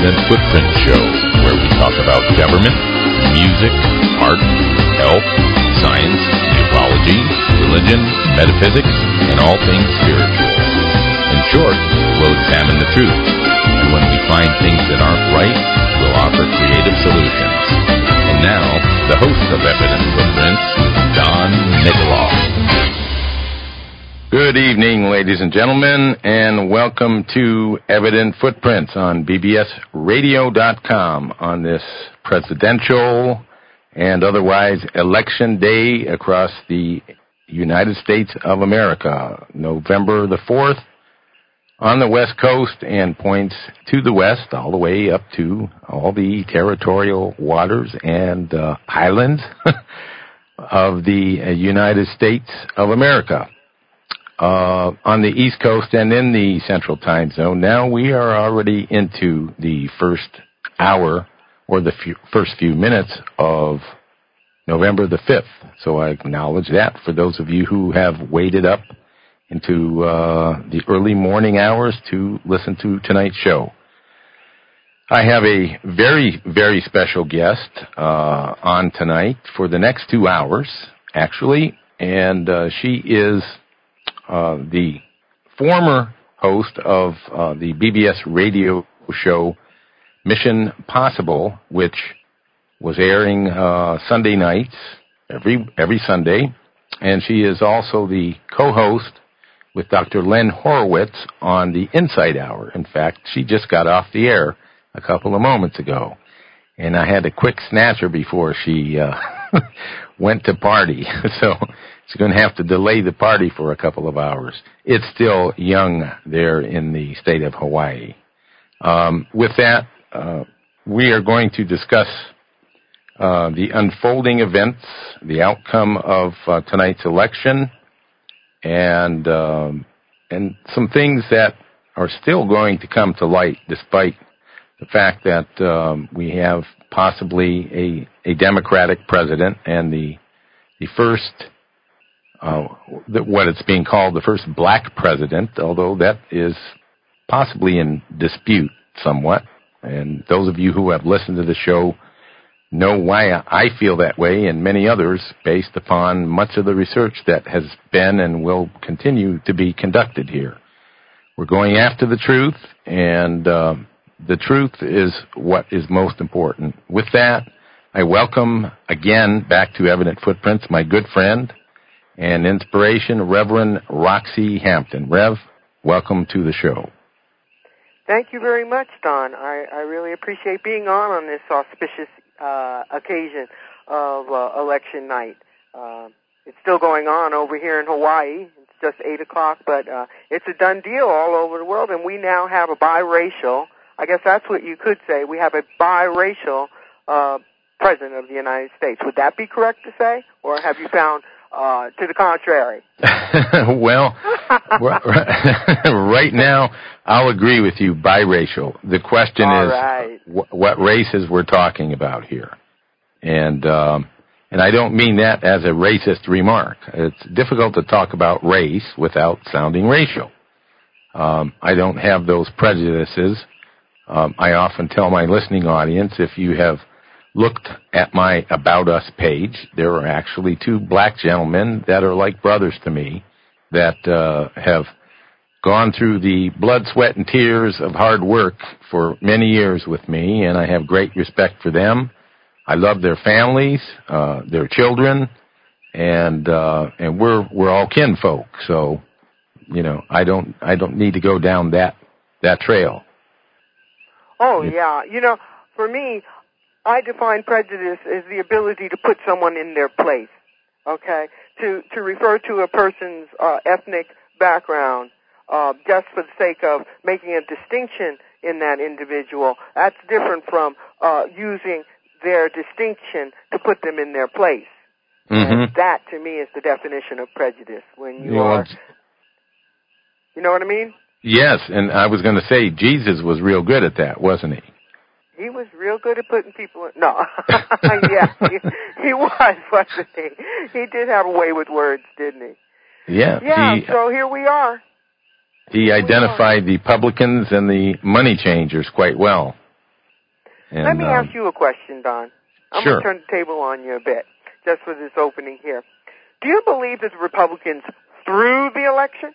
Evident Footprint Show, where we talk about government, music, art, health, science, ufology, religion, metaphysics, and all things spiritual. In short, we'll examine the truth, and when we find things that aren't right, we'll offer creative solutions. And now, the host of Evident Footprints, Don Nikoloff. Good evening, ladies and gentlemen, and welcome to Evident Footprints on bbsradio.com on this presidential and otherwise election day across the United States of America, November the 4th, on the West Coast and points to the west all the way up to all the territorial waters and islands of the United States of America. On the East Coast and in the Central Time Zone. Now we are already into the first hour or the first few minutes of November the 5th. So I acknowledge that for those of you who have waited up into the early morning hours to listen to tonight's show. I have a very, very special guest on tonight for the next 2 hours, actually, and she is the former host of the BBS radio show Mission Possible, which was airing Sunday nights, every Sunday, and she is also the co-host with Dr. Len Horowitz on the Insight Hour. In fact, she just got off the air a couple of moments ago, and I had to quick snatch her before she went to party, so she's going to have to delay the party for a couple of hours. It's still young there in the state of Hawaii. With that, we are going to discuss the unfolding events, the outcome of tonight's election, and some things that are still going to come to light despite the fact that we have possibly a Democratic president and the first, what it's being called, the first black president, although that is possibly in dispute somewhat. And those of you who have listened to the show know why I feel that way, and many others, based upon much of the research that has been and will continue to be conducted here. We're going after the truth, and the truth is what is most important. With that, I welcome again back to Evident Footprints my good friend and inspiration, Reverend Roxy Hampton. Rev, welcome to the show. Thank you very much, Don. I really appreciate being on this auspicious occasion of election night. It's still going on over here in Hawaii. It's just 8 o'clock, but it's a done deal all over the world, and we now have a biracial, I guess that's what you could say, we have a biracial President of the United States. Would that be correct to say? Or have you found to the contrary? Well, right now, I'll agree with you, biracial. The question is what races we're talking about here. And I don't mean that as a racist remark. It's difficult to talk about race without sounding racial. I don't have those prejudices. I often tell my listening audience, if you have looked at my About Us page, there are actually 2 black gentlemen that are like brothers to me that have gone through the blood, sweat, and tears of hard work for many years with me, and I have great respect for them. I love their families, their children, and we're all kinfolk. So, you know, I don't need to go down that trail. Oh, yeah. You know, for me, I define prejudice as the ability to put someone in their place, okay? To refer to a person's ethnic background just for the sake of making a distinction in that individual. That's different from using their distinction to put them in their place. Mm-hmm. And that, to me, is the definition of prejudice. When you are... You know what I mean? Yes, and I was going to say, Jesus was real good at that, wasn't he? He was real good at putting people in... No. Yeah, he was, wasn't he? He did have a way with words, didn't he? Yeah. Yeah, so here we are. He identified the publicans and the money changers quite well. And, let me ask you a question, Don. I'm sure. going to turn the table on you a bit, just for this opening here. Do you believe that the Republicans threw the election?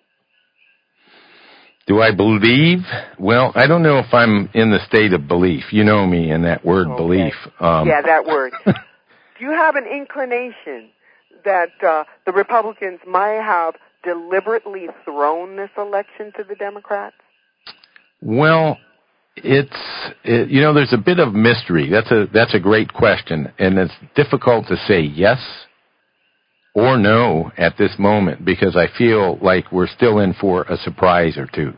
Do I believe? Well, I don't know if I'm in the state of belief. You know me and that word, okay. belief. Yeah, that word. Do you have an inclination that the Republicans might have deliberately thrown this election to the Democrats? Well, there's a bit of mystery. That's a great question, and it's difficult to say yes or no at this moment because I feel like we're still in for a surprise or two.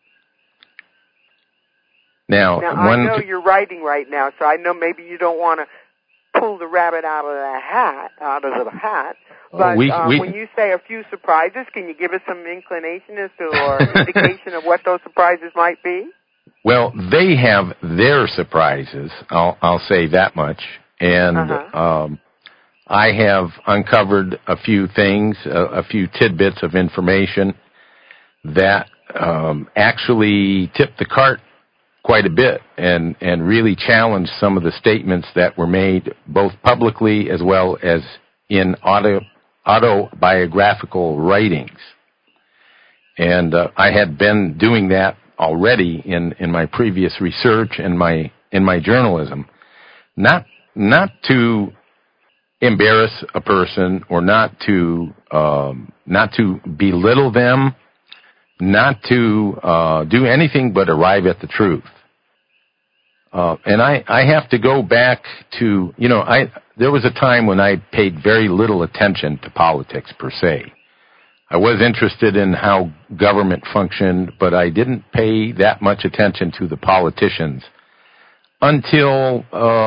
Now I know you're writing right now, so I know maybe you don't want to pull the rabbit out of the hat. But when you say a few surprises, can you give us some inclination as to or indication of what those surprises might be? Well, they have their surprises. I'll say that much, and I have uncovered a few things, a few tidbits of information that actually tipped the cart quite a bit and really challenged some of the statements that were made both publicly as well as in autobiographical writings. And I had been doing that already in my previous research and in my journalism, not to embarrass a person or not to belittle them, not to do anything but arrive at the truth. And I have to go back to, there was a time when I paid very little attention to politics per se. I was interested in how government functioned, but I didn't pay that much attention to the politicians until,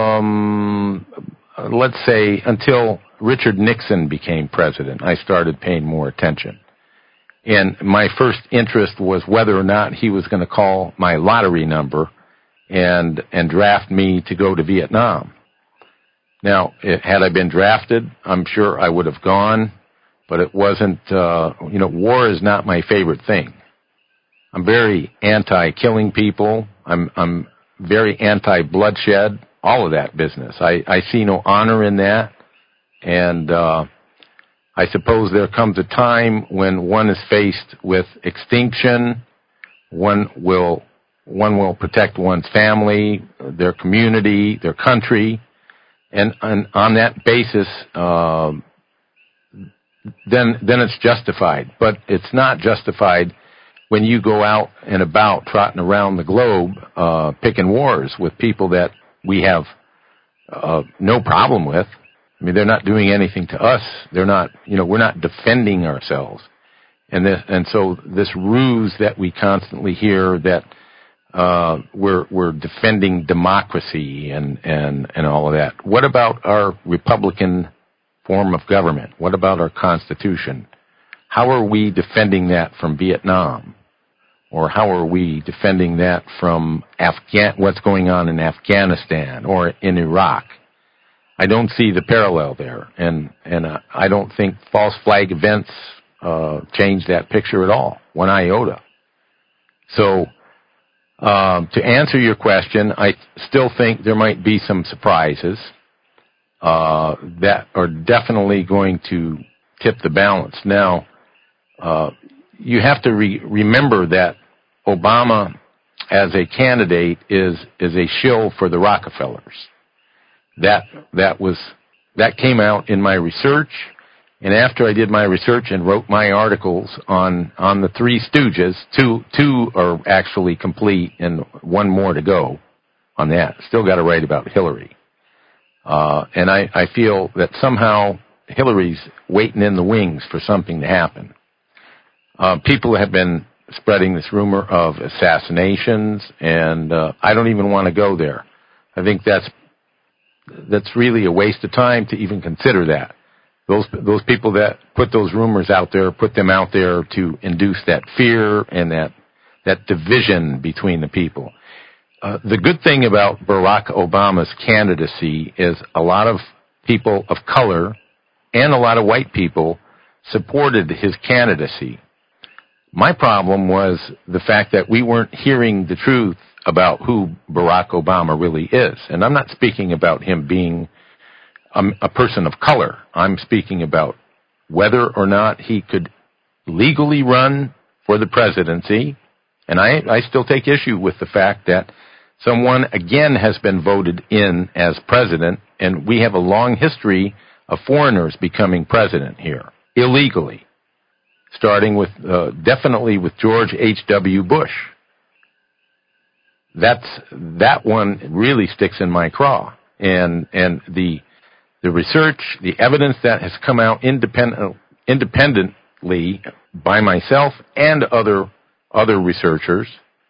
until Richard Nixon became president. I started paying more attention. And my first interest was whether or not he was going to call my lottery number and draft me to go to Vietnam. Now, had I been drafted, I'm sure I would have gone, but it wasn't, war is not my favorite thing. I'm very anti-killing people. I'm very anti-bloodshed, all of that business. I see no honor in that, and I suppose there comes a time when one is faced with extinction. One will protect one's family, their community, their country, and on that basis, then it's justified. But it's not justified when you go out and about trotting around the globe, picking wars with people that we have no problem with. I mean, they're not doing anything to us. They're not, we're not defending ourselves. And so this ruse that we constantly hear that we're defending democracy and all of that. What about our Republican form of government? What about our Constitution? How are we defending that from Vietnam? Or how are we defending that from what's going on in Afghanistan or in Iraq? I don't see the parallel there, and I don't think false flag events change that picture at all, one iota. So, to answer your question, I still think there might be some surprises that are definitely going to tip the balance. Now, you have to remember that Obama, as a candidate, is a shill for the Rockefellers. That came out in my research, and after I did my research and wrote my articles on the Three Stooges, two are actually complete and one more to go on that. Still got to write about Hillary. And I feel that somehow Hillary's waiting in the wings for something to happen. People have been spreading this rumor of assassinations, and I don't even want to go there. I think that's really a waste of time to even consider that. Those people that put those rumors out there, put them out there to induce that fear and that division between the people. The good thing about Barack Obama's candidacy is a lot of people of color and a lot of white people supported his candidacy. My problem was the fact that we weren't hearing the truth about who Barack Obama really is. And I'm not speaking about him being a person of color. I'm speaking about whether or not he could legally run for the presidency. And I still take issue with the fact that someone, again, has been voted in as president, and we have a long history of foreigners becoming president here, illegally, starting with definitely with George H.W. Bush. That one really sticks in my craw. And the research, the evidence that has come out independently by myself and other researchers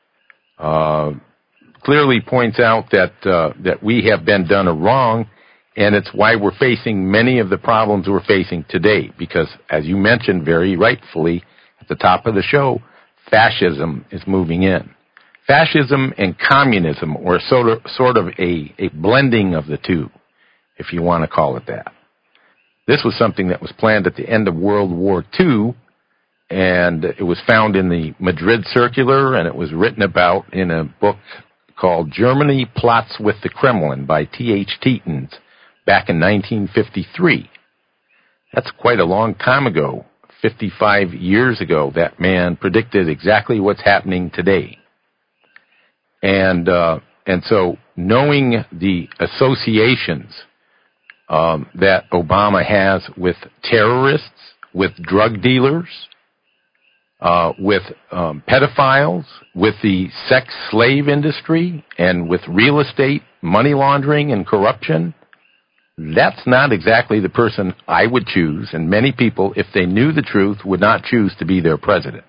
clearly points out that we have been done a wrong, and it's why we're facing many of the problems we're facing today. Because, as you mentioned very rightfully at the top of the show, fascism is moving in. Fascism and communism, or sort of a blending of the two, if you want to call it that. This was something that was planned at the end of World War II, and it was found in the Madrid Circular, and it was written about in a book called Germany Plots with the Kremlin by T.H. Teetons back in 1953. That's quite a long time ago, 55 years ago. That man predicted exactly what's happening today. And so knowing the associations that Obama has with terrorists, with drug dealers, with pedophiles, with the sex slave industry, and with real estate, money laundering, and corruption, that's not exactly the person I would choose, and many people, if they knew the truth, would not choose to be their president.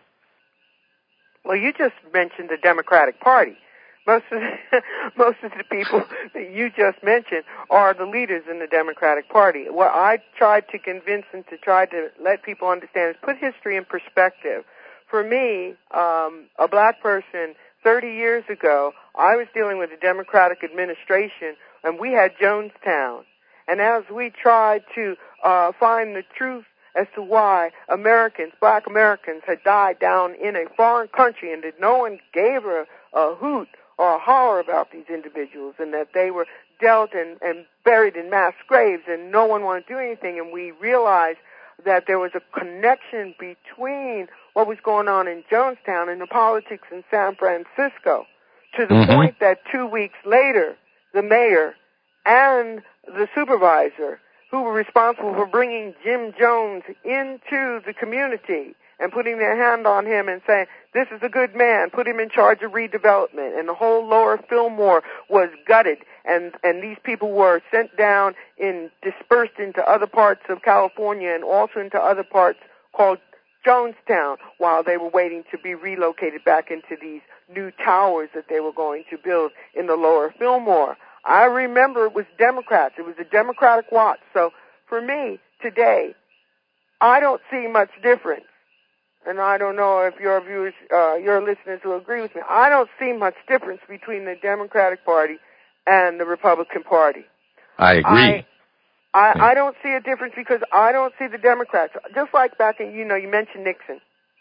Well, you just mentioned the Democratic Party. Most of the people that you just mentioned are the leaders in the Democratic Party. What I tried to convince and to try to let people understand is put history in perspective. For me, a black person, 30 years ago, I was dealing with a Democratic administration, and we had Jonestown. And as we tried to find the truth as to why black Americans had died down in a foreign country and that no one gave a hoot or a holler about these individuals, and that they were dealt and buried in mass graves, and no one wanted to do anything, and we realized that there was a connection between what was going on in Jonestown and the politics in San Francisco, to the point that 2 weeks later, the mayor and the supervisor, who were responsible for bringing Jim Jones into the community and putting their hand on him and saying, this is a good man, put him in charge of redevelopment. And the whole lower Fillmore was gutted, and these people were sent down dispersed into other parts of California and also into other parts called Jonestown, while they were waiting to be relocated back into these new towers that they were going to build in the lower Fillmore. I remember it was Democrats. It was a Democratic watch. So for me, today, I don't see much difference. And I don't know if your viewers, your listeners will agree with me. I don't see much difference between the Democratic Party and the Republican Party. I agree. I don't see a difference because I don't see the Democrats. Just like back in, you mentioned Nixon.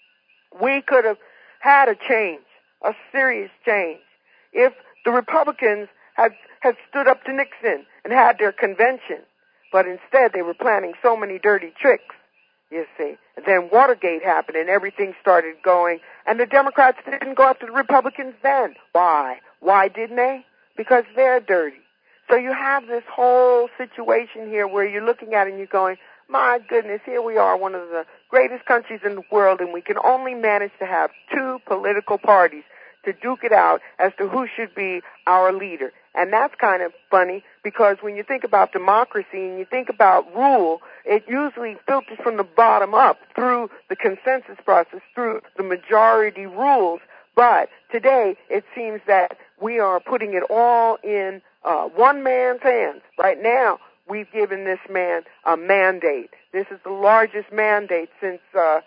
We could have had a change, a serious change, if the Republicans had stood up to Nixon and had their convention. But instead, they were planning so many dirty tricks, you see. And then Watergate happened and everything started going. And the Democrats didn't go after the Republicans then. Why? Why didn't they? Because they're dirty. So you have this whole situation here where you're looking at it and you're going, my goodness, here we are, one of the greatest countries in the world, and we can only manage to have two political parties to duke it out as to who should be our leader. And that's kind of funny because when you think about democracy and you think about rule, it usually filters from the bottom up through the consensus process, through the majority rules. But today it seems that we are putting it all in one man's hands. Right now, we've given this man a mandate. This is the largest mandate since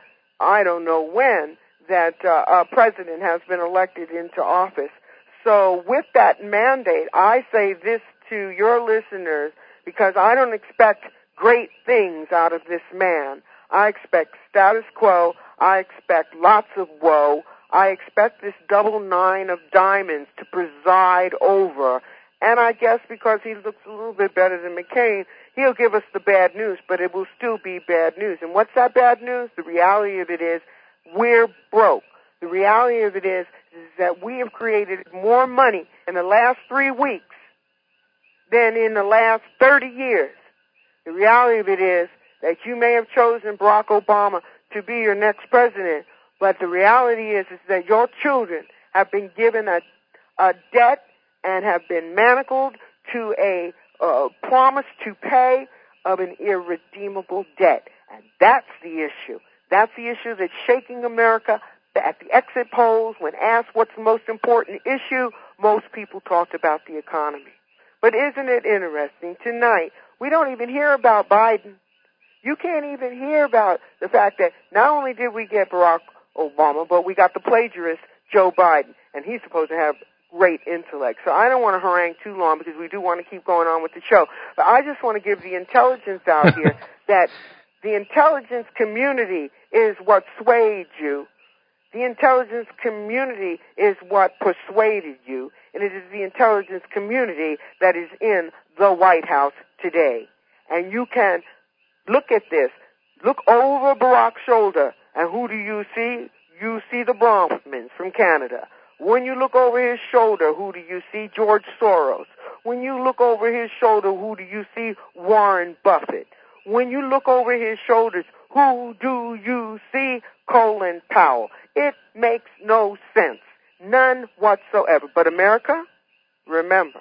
I don't know when that a president has been elected into office. So with that mandate, I say this to your listeners because I don't expect great things out of this man. I expect status quo. I expect lots of woe. I expect this double nine of diamonds to preside over. And I guess because he looks a little bit better than McCain, he'll give us the bad news, but it will still be bad news. And what's that bad news? The reality of it is we're broke. The reality of it is that we have created more money in the last 3 weeks than in the last 30 years. The reality of it is that you may have chosen Barack Obama to be your next president, but the reality is that your children have been given a debt and have been manacled to a promise to pay of an irredeemable debt. And that's the issue. That's the issue that's shaking America. At the exit polls, when asked what's the most important issue, most people talked about the economy. But isn't it interesting? Tonight, we don't even hear about Biden. You can't even hear about the fact that not only did we get Barack Obama, but we got the plagiarist, Joe Biden, and he's supposed to have great intellect. So I don't want to harangue too long because we do want to keep going on with the show. But I just want to give the intelligence out here that the intelligence community is what swayed you. The intelligence community is what persuaded you, and it is the intelligence community that is in the White House today. And you can look at this. Look over Barack's shoulder, and who do you see? You see the Bronfmans from Canada. When you look over his shoulder, who do you see? George Soros. When you look over his shoulder, who do you see? Warren Buffett. When you look over his shoulders, who do you see? Colin Powell. It makes no sense. None whatsoever. But America, remember,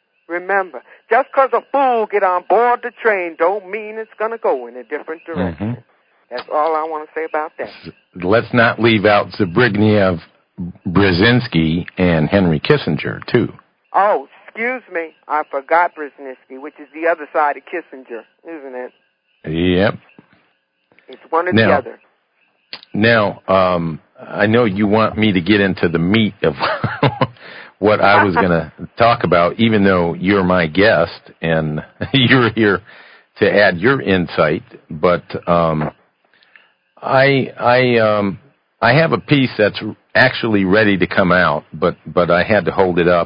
just because a fool get on board the train don't mean it's going to go in a different direction. Mm-hmm. That's all I want to say about that. Let's not leave out Zbigniew Brzezinski and Henry Kissinger, too. Oh, excuse me. I forgot Brzezinski, which is the other side of Kissinger, isn't it? Yep. It's one or the other. Now, I know you want me to get into the meat of what I was going to talk about, even though you're my guest and you're here to add your insight. But I have a piece that's actually ready to come out, but I had to hold it up.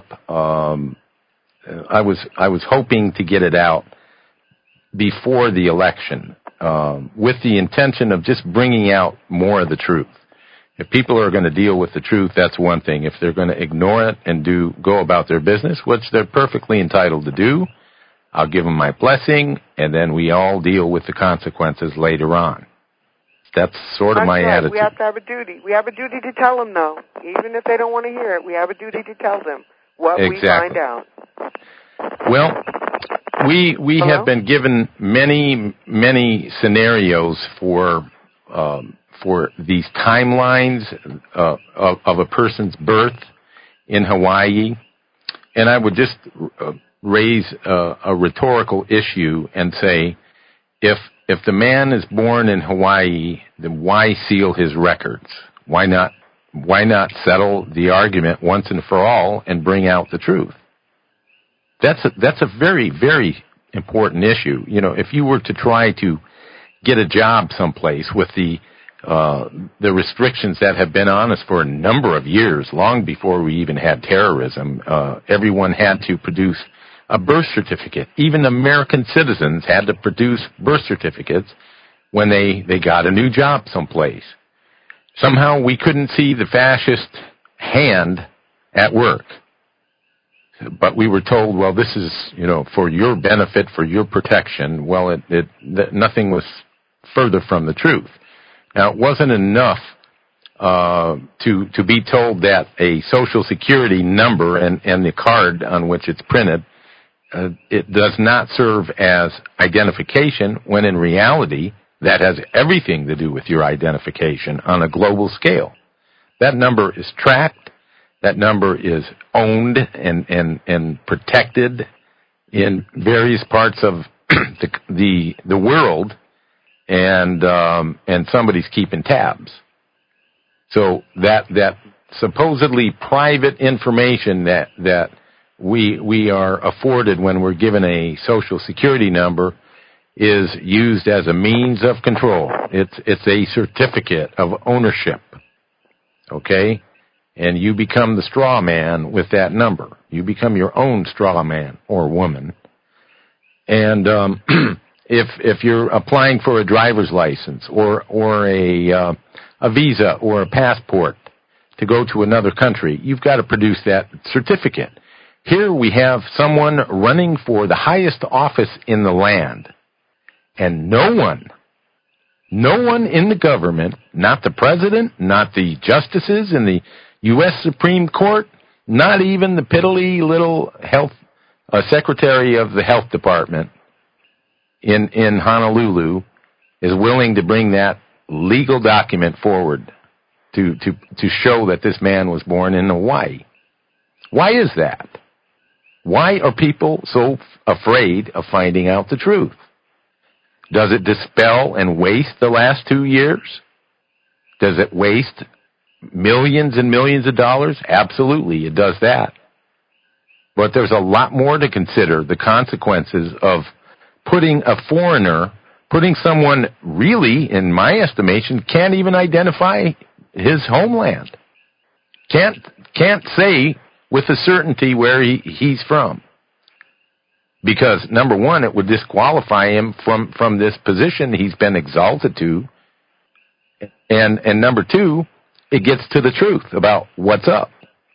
I was hoping to get it out before the election, with the intention of just bringing out more of the truth. If people are going to deal with the truth, that's one thing. If they're going to ignore it and go about their business, which they're perfectly entitled to do, I'll give them my blessing, and then we all deal with the consequences later on. That's sort of my attitude. We have to have a duty. We have a duty to tell them, though. Even if they don't want to hear it, we have a duty to tell them what we find out. Well, we have been given many scenarios for these timelines of a person's birth in Hawaii, and I would just raise a rhetorical issue and say, if the man is born in Hawaii, then why seal his records? Why not settle the argument once and for all and bring out the truth? That's a very, very important issue. You know, if you were to try to get a job someplace with the restrictions that have been on us for a number of years, long before we even had terrorism, everyone had to produce a birth certificate. Even American citizens had to produce birth certificates when they got a new job someplace. Somehow we couldn't see the fascist hand at work. But we were told, well, this is, for your benefit, for your protection. Well, nothing was further from the truth. Now, it wasn't enough to be told that a Social Security number and the card on which it's printed, it does not serve as identification, when in reality that has everything to do with your identification on a global scale. That number is tracked. That number is owned and protected in various parts of the world, and somebody's keeping tabs. So that supposedly private information that we are afforded when we're given a Social Security number is used as a means of control. It's a certificate of ownership. Okay? and you become the straw man with that number. You become your own straw man or woman. And if you're applying for a driver's license or a visa or a passport to go to another country, you've got to produce that certificate. Here we have someone running for the highest office in the land, and no one in the government, not the president, not the justices in the U.S. Supreme Court, not even the piddly little health secretary of the health department in Honolulu is willing to bring that legal document forward to show that this man was born in Hawaii. Why is that? Why are people so afraid of finding out the truth? Does it dispel and waste the last 2 years? Does it waste millions and millions of dollars? Absolutely, it does that. But there's a lot more to consider, the consequences of putting a foreigner, putting someone really, in my estimation, can't even identify his homeland. Can't say with a certainty where he's from. Because, number one, it would disqualify him from this position he's been exalted to. And number two, it gets to the truth about what's up.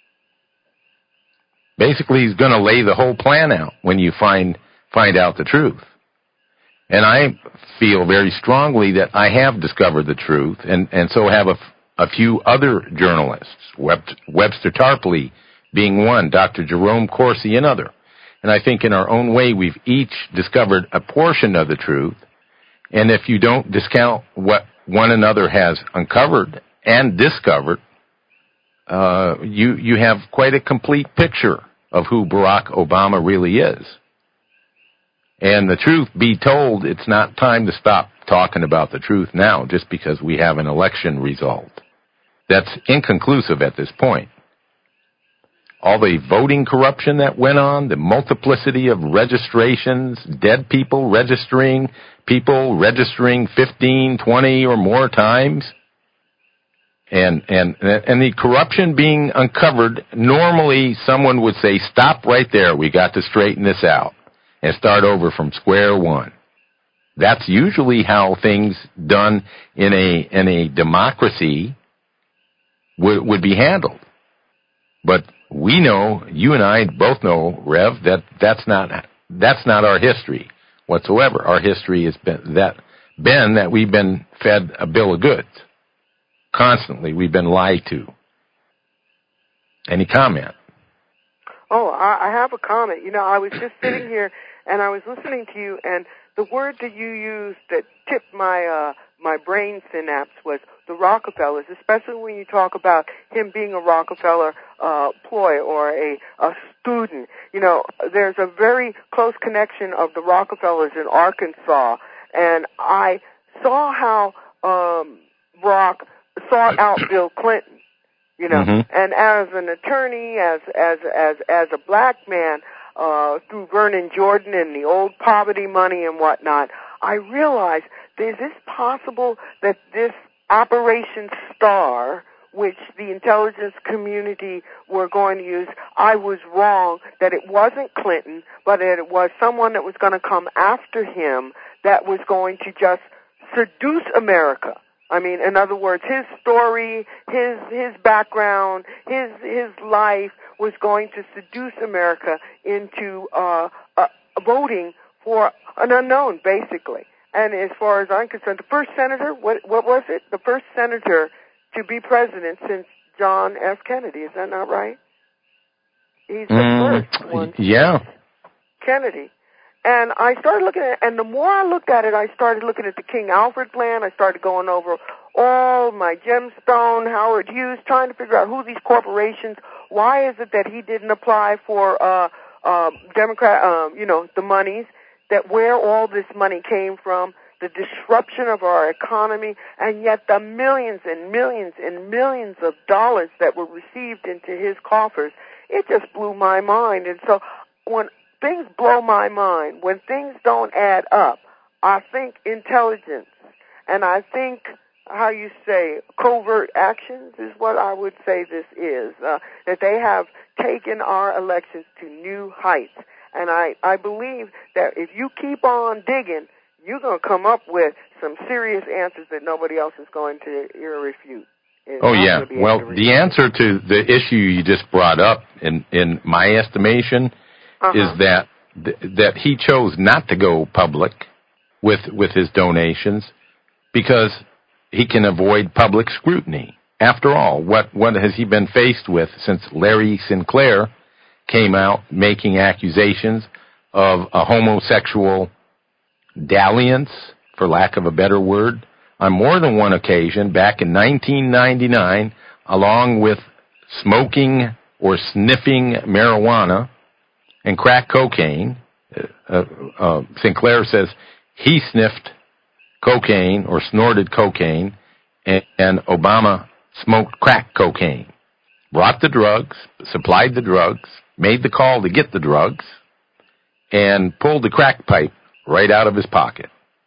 Basically, he's going to lay the whole plan out when you find out the truth. And I feel very strongly that I have discovered the truth, and so have a few other journalists, Webster Tarpley being one, Dr. Jerome Corsi another. And I think in our own way we've each discovered a portion of the truth. And if you don't discount what one another has uncovered and discovered, you have quite a complete picture of who Barack Obama really is. And the truth be told, it's not time to stop talking about the truth now just because we have an election result. That's inconclusive at this point. All the voting corruption that went on, the multiplicity of registrations, dead people registering 15, 20 or more times, and the corruption being uncovered, normally someone would say, stop right there, we got to straighten this out and start over from square one. That's usually how things done in a democracy would be handled. But we know, you and I both know, Rev, that's not our history whatsoever. Our history has been that we've been fed a bill of goods. Constantly, we've been lied to. Any comment? Oh, I have a comment. You know, I was just sitting here and I was listening to you, and the word that you used that tipped my brain synapse was the Rockefellers, especially when you talk about him being a Rockefeller ploy or a student. You know, there's a very close connection of the Rockefellers in Arkansas, and I saw how Barack sought out Bill Clinton. You know, and as an attorney, as a black man, through Vernon Jordan and the old poverty money and whatnot, I realized, is this possible that this Operation Star, which the intelligence community were going to use, I was wrong, that it wasn't Clinton, but that it was someone that was going to come after him that was going to just seduce America. I mean, in other words, his story, his background, his life was going to seduce America into voting for an unknown, basically. And as far as I'm concerned, the first senator, what was it? The first senator to be president since John F. Kennedy. Is that not right? He's the first one. Yeah. Kennedy. And I started looking at it, and the more I looked at it, I started looking at the King Alfred plan. I started going over all my Gemstone, Howard Hughes, trying to figure out who these corporations, why is it that he didn't apply for Democrat, the monies, that where all this money came from, the disruption of our economy, and yet the millions and millions and millions of dollars that were received into his coffers, it just blew my mind. And so when things blow my mind, when things don't add up, I think intelligence, and I think how you say, covert actions is what I would say this is, that they have taken our elections to new heights. And I believe that if you keep on digging, you're going to come up with some serious answers that nobody else is going to refute. Oh, yeah. Well, the answer to the issue you just brought up, in my estimation, is that he chose not to go public with his donations because he can avoid public scrutiny. After all, what has he been faced with since Larry Sinclair came out making accusations of a homosexual dalliance, for lack of a better word, on more than one occasion back in 1999, along with smoking or sniffing marijuana and crack cocaine. Sinclair says he sniffed cocaine or snorted cocaine, and Obama smoked crack cocaine, brought the drugs, supplied the drugs, made the call to get the drugs, and pulled the crack pipe right out of his pocket.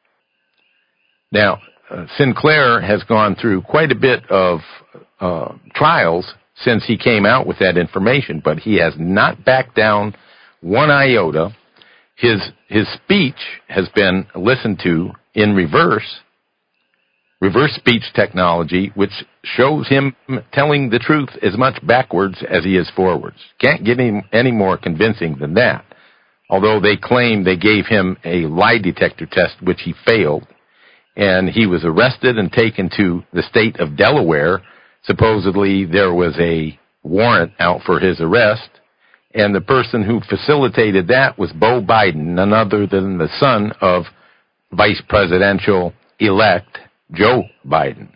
Now, Sinclair has gone through quite a bit of trials since he came out with that information, but he has not backed down one iota. His speech has been listened to in reverse speech technology, which shows him telling the truth as much backwards as he is forwards. Can't get any more convincing than that. Although they claim they gave him a lie detector test, which he failed, and he was arrested and taken to the state of Delaware. Supposedly there was a warrant out for his arrest, and the person who facilitated that was Beau Biden, none other than the son of Vice Presidential-elect Joe Biden.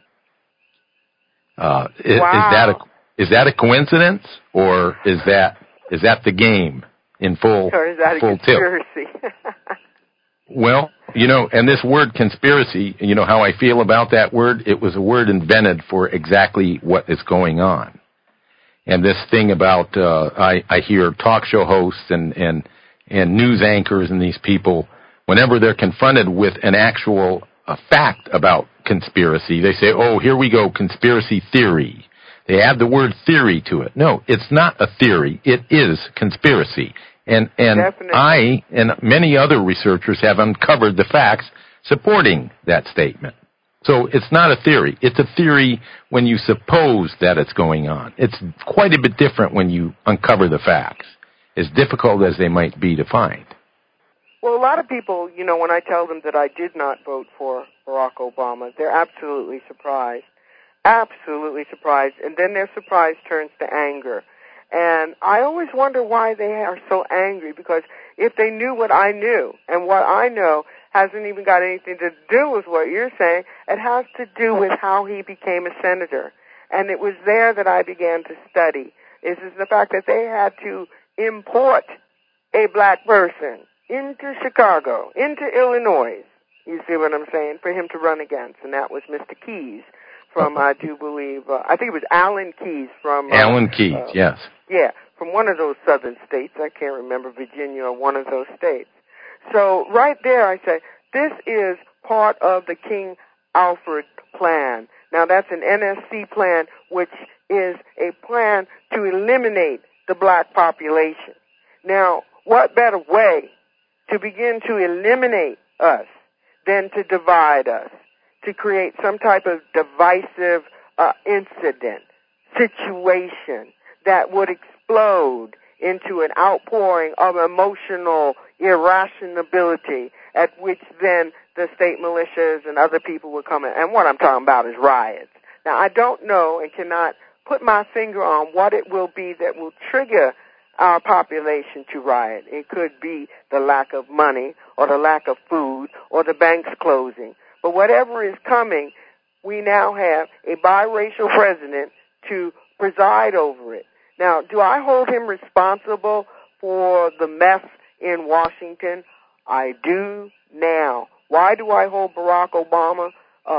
Wow. Is that a coincidence, or is that the game in full or is that a conspiracy? Well, and this word conspiracy, how I feel about that word? It was a word invented for exactly what is going on. And this thing about, I hear talk show hosts and news anchors and these people, whenever they're confronted with an actual fact about conspiracy, they say, oh, here we go, conspiracy theory. They add the word theory to it. No, it's not a theory. It is conspiracy. And I and many other researchers have uncovered the facts supporting that statement. So it's not a theory. It's a theory when you suppose that it's going on. It's quite a bit different when you uncover the facts, as difficult as they might be to find. Well, a lot of people, when I tell them that I did not vote for Barack Obama, they're absolutely surprised. Absolutely surprised. And then their surprise turns to anger. And I always wonder why they are so angry, because if they knew what I knew, and what I know hasn't even got anything to do with what you're saying, it has to do with how he became a senator. And it was there that I began to study, is the fact that they had to import a black person into Chicago, into Illinois, you see what I'm saying, for him to run against. And that was Mr. Keyes from, I do believe, I think it was Alan Keyes from... Alan Keyes, yes. Yeah, from one of those southern states. I can't remember, Virginia or one of those states. So right there I say, this is part of the King Alfred plan. Now that's an NSC plan, which is a plan to eliminate the black population. Now, what better way to begin to eliminate us than to divide us, to create some type of divisive incident, situation that would explode into an outpouring of emotional irrationality, at which then the state militias and other people would come in. And what I'm talking about is riots. Now, I don't know and cannot put my finger on what it will be that will trigger our population to riot. It could be the lack of money or the lack of food or the banks closing. But whatever is coming, we now have a biracial president to preside over it. Now, do I hold him responsible for the mess in Washington? I do now. Why do I hold Barack Obama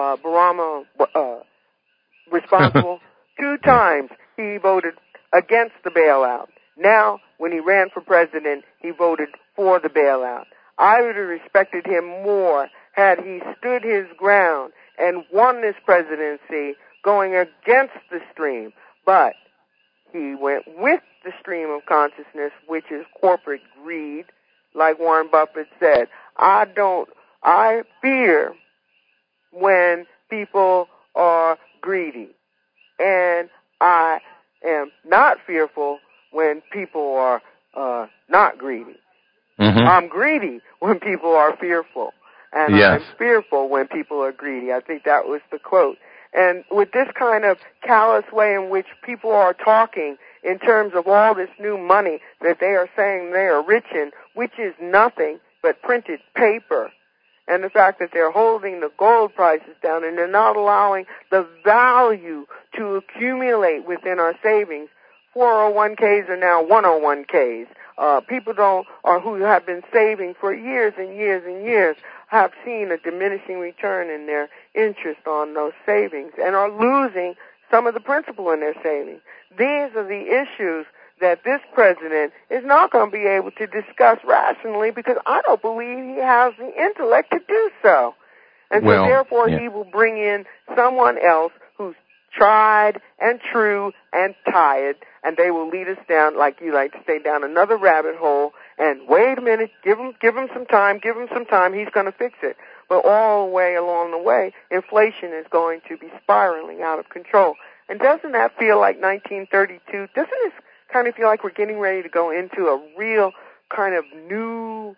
responsible? 2 times he voted against the bailout. Now, when he ran for president, he voted for the bailout. I would have respected him more had he stood his ground and won this presidency going against the stream. But he went with the stream of consciousness, which is corporate greed, like Warren Buffett said. I fear when people are greedy, and I am not fearful when people are not greedy. Mm-hmm. I'm greedy when people are fearful, and yes. I'm fearful when people are greedy. I think that was the quote. And with this kind of callous way in which people are talking in terms of all this new money that they are saying they are rich in, which is nothing but printed paper, and the fact that they're holding the gold prices down and they're not allowing the value to accumulate within our savings. 401ks are now 101ks. People who have been saving for years and years and years have seen a diminishing return in their interest on those savings and are losing some of the principal in their savings. These are the issues that this president is not going to be able to discuss rationally, because I don't believe he has the intellect to do so. And so therefore he will bring in someone else who's tried and true and tired, and they will lead us down, like you like to say, down another rabbit hole. And wait a minute, give him some time, he's going to fix it. But all the way along the way, inflation is going to be spiraling out of control. And doesn't that feel like 1932? Doesn't this kind of feel like we're getting ready to go into a real kind of new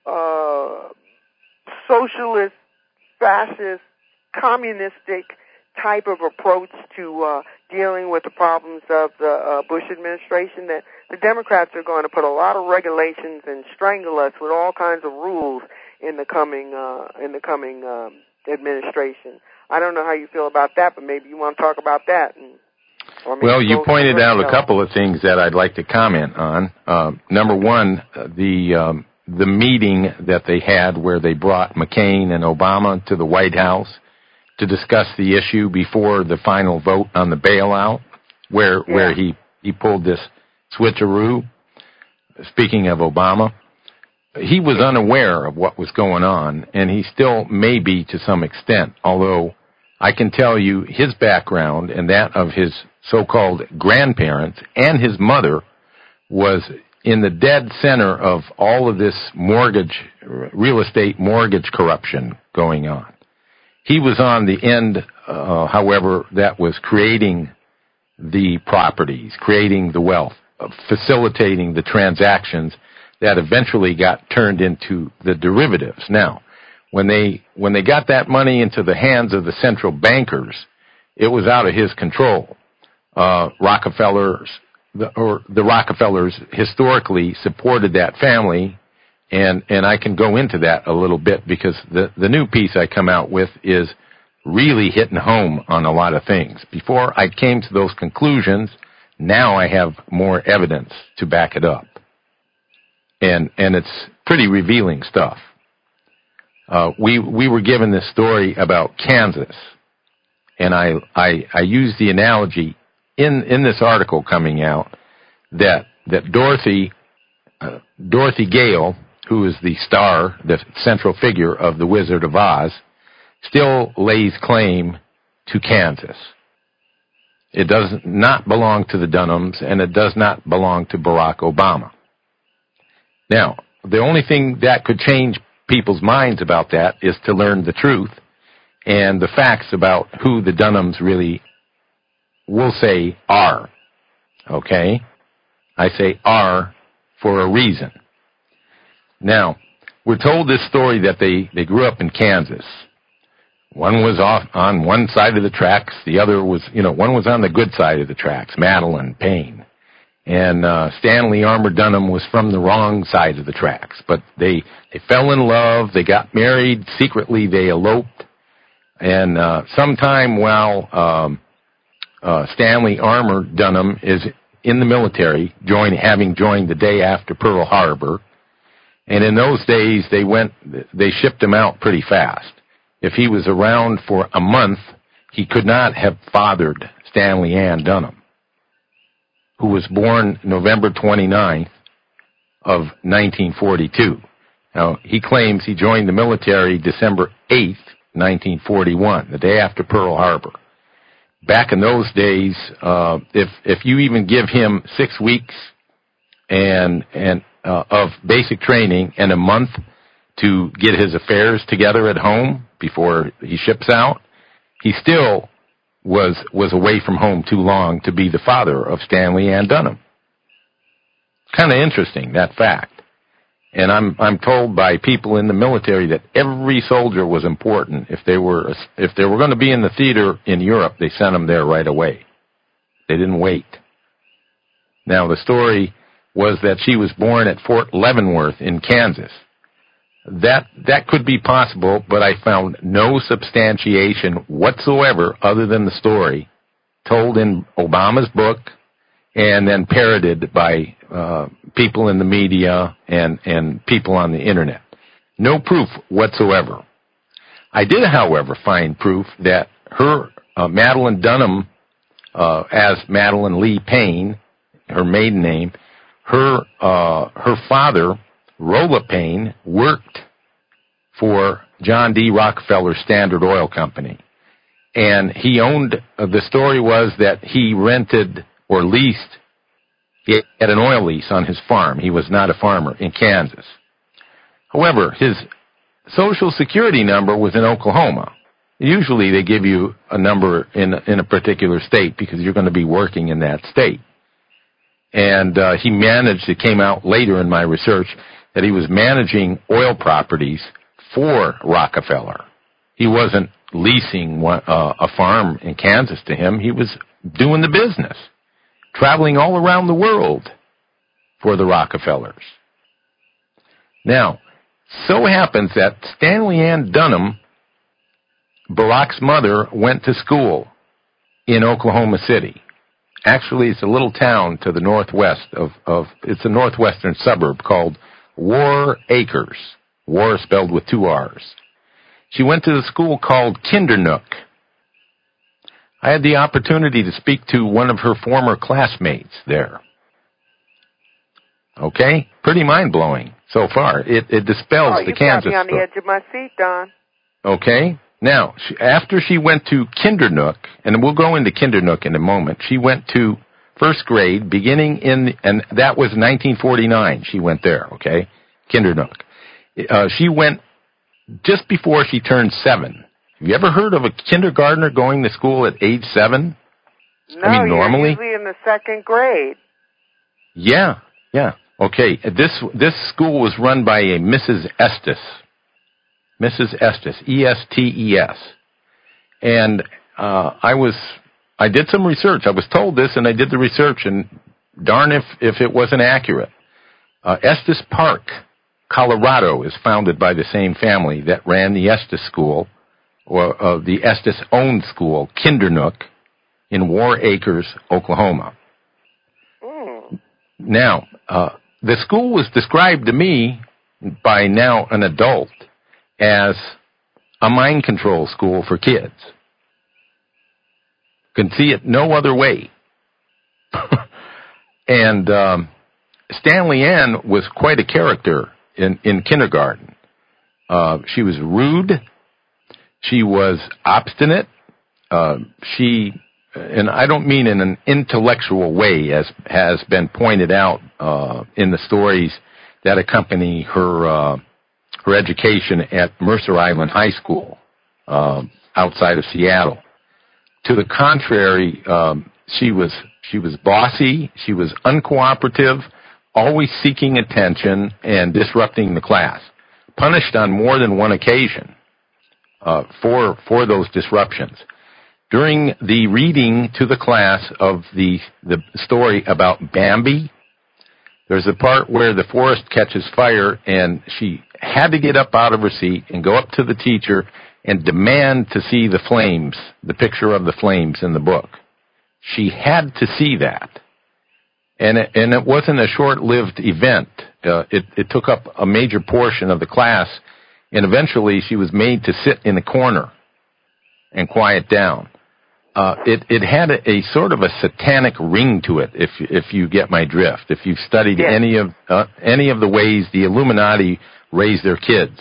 socialist, fascist, communistic type of approach to dealing with the problems of the Bush administration? That the Democrats are going to put a lot of regulations and strangle us with all kinds of rules in the coming administration. I don't know how you feel about that, but maybe you want to talk about that. Well, you pointed out a couple of things that I'd like to comment on. Number one, the meeting that they had where they brought McCain and Obama to the White House to discuss the issue before the final vote on the bailout, where he pulled this switcheroo. Speaking of Obama, he was unaware of what was going on, and he still may be to some extent, although I can tell you his background and that of his so-called grandparents and his mother was in the dead center of all of this real estate mortgage corruption going on. He was on the end, however, that was creating the properties, creating the wealth, facilitating the transactions that eventually got turned into the derivatives. Now, when they got that money into the hands of the central bankers, it was out of his control. The Rockefellers historically supported that family, and I can go into that a little bit because the new piece I come out with is really hitting home on a lot of things. Before I came to those conclusions, now I have more evidence to back it up. And it's pretty revealing stuff. We were given this story about Kansas, and I used the analogy in this article coming out that Dorothy Gale, who is the star, the central figure of The Wizard of Oz, still lays claim to Kansas. It does not belong to the Dunhams, and it does not belong to Barack Obama. Now, the only thing that could change people's minds about that is to learn the truth and the facts about who the Dunhams really, will say, are. Okay? I say are for a reason. Now, we're told this story that they grew up in Kansas. One was off on one side of the tracks, the other was, one was on the good side of the tracks, Madeline Payne. And Stanley Armour Dunham was from the wrong side of the tracks. But they fell in love, they got married, secretly they eloped. And sometime while Stanley Armour Dunham is in the military, having joined the day after Pearl Harbor, and in those days they shipped him out pretty fast. If he was around for a month, he could not have fathered Stanley Ann Dunham, who was born November 29th of 1942. Now, he claims he joined the military December 8th, 1941, the day after Pearl Harbor. Back in those days, if you even give him 6 weeks of basic training and a month to get his affairs together at home before he ships out, he still was away from home too long to be the father of Stanley Ann Dunham. Kind of interesting, that fact. And I'm told by people in the military that every soldier was important. If they were going to be in the theater in Europe, they sent them there right away. They didn't wait. Now, the story was that she was born at Fort Leavenworth in Kansas. That could be possible, but I found no substantiation whatsoever other than the story told in Obama's book and then parroted by people in the media and people on the Internet. No proof whatsoever. I did, however, find proof that her, Madeline Dunham, as Madeline Lee Payne, her maiden name, her father, Rolla Payne, worked for John D. Rockefeller Standard Oil Company. And he owned, the story was that he rented or leased, he had an oil lease on his farm. He was not a farmer in Kansas. However, his Social Security number was in Oklahoma. Usually they give you a number in a particular state because you're going to be working in that state. And he managed, it came out later in my research, that he was managing oil properties for Rockefeller. He wasn't leasing a farm in Kansas to him. He was doing the business, traveling all around the world for the Rockefellers. Now, so happens that Stanley Ann Dunham, Barack's mother, went to school in Oklahoma City. Actually, it's a little town to the northwest it's a northwestern suburb called War Acres. War spelled with 2 R's. She went to the school called Kindernook. I had the opportunity to speak to one of her former classmates there. Okay? Pretty mind-blowing so far. It dispels the Kansas story. You got me on the edge of my seat, Don. Okay? Now, after she went to Kindernook, and we'll go into Kindernook in a moment, she went to first grade, and that was 1949. She went there, okay? Kindernook. She went just before she turned 7. Have you ever heard of a kindergartner going to school at age 7? No, I mean, normally, you're usually in the 2nd grade. Yeah. Okay, this school was run by a Mrs. Estes. Mrs. Estes, E-S-T-E-S. And I did some research. I was told this, and I did the research, and darn if it wasn't accurate. Estes Park, Colorado, is founded by the same family that ran the Estes School, or the Estes-owned school, Kindernook, in War Acres, Oklahoma. Now, the school was described to me by now an adult as a mind control school for kids. Can see it no other way. And Stanley Ann was quite a character in kindergarten. She was rude. She was obstinate. And I don't mean in an intellectual way, as has been pointed out in the stories that accompany her education at Mercer Island High School outside of Seattle. To the contrary, she was bossy, she was uncooperative, always seeking attention and disrupting the class. Punished on more than one occasion for those disruptions. During the reading to the class of the story about Bambi, there's a part where the forest catches fire, and she had to get up out of her seat and go up to the teacher and demand to see the flames, the picture of the flames in the book. She had to see that. And it wasn't a short-lived event. It took up a major portion of the class, and eventually she was made to sit in a corner and quiet down. It had a sort of a satanic ring to it, if you get my drift. If you've studied any of the ways the Illuminati raise their kids,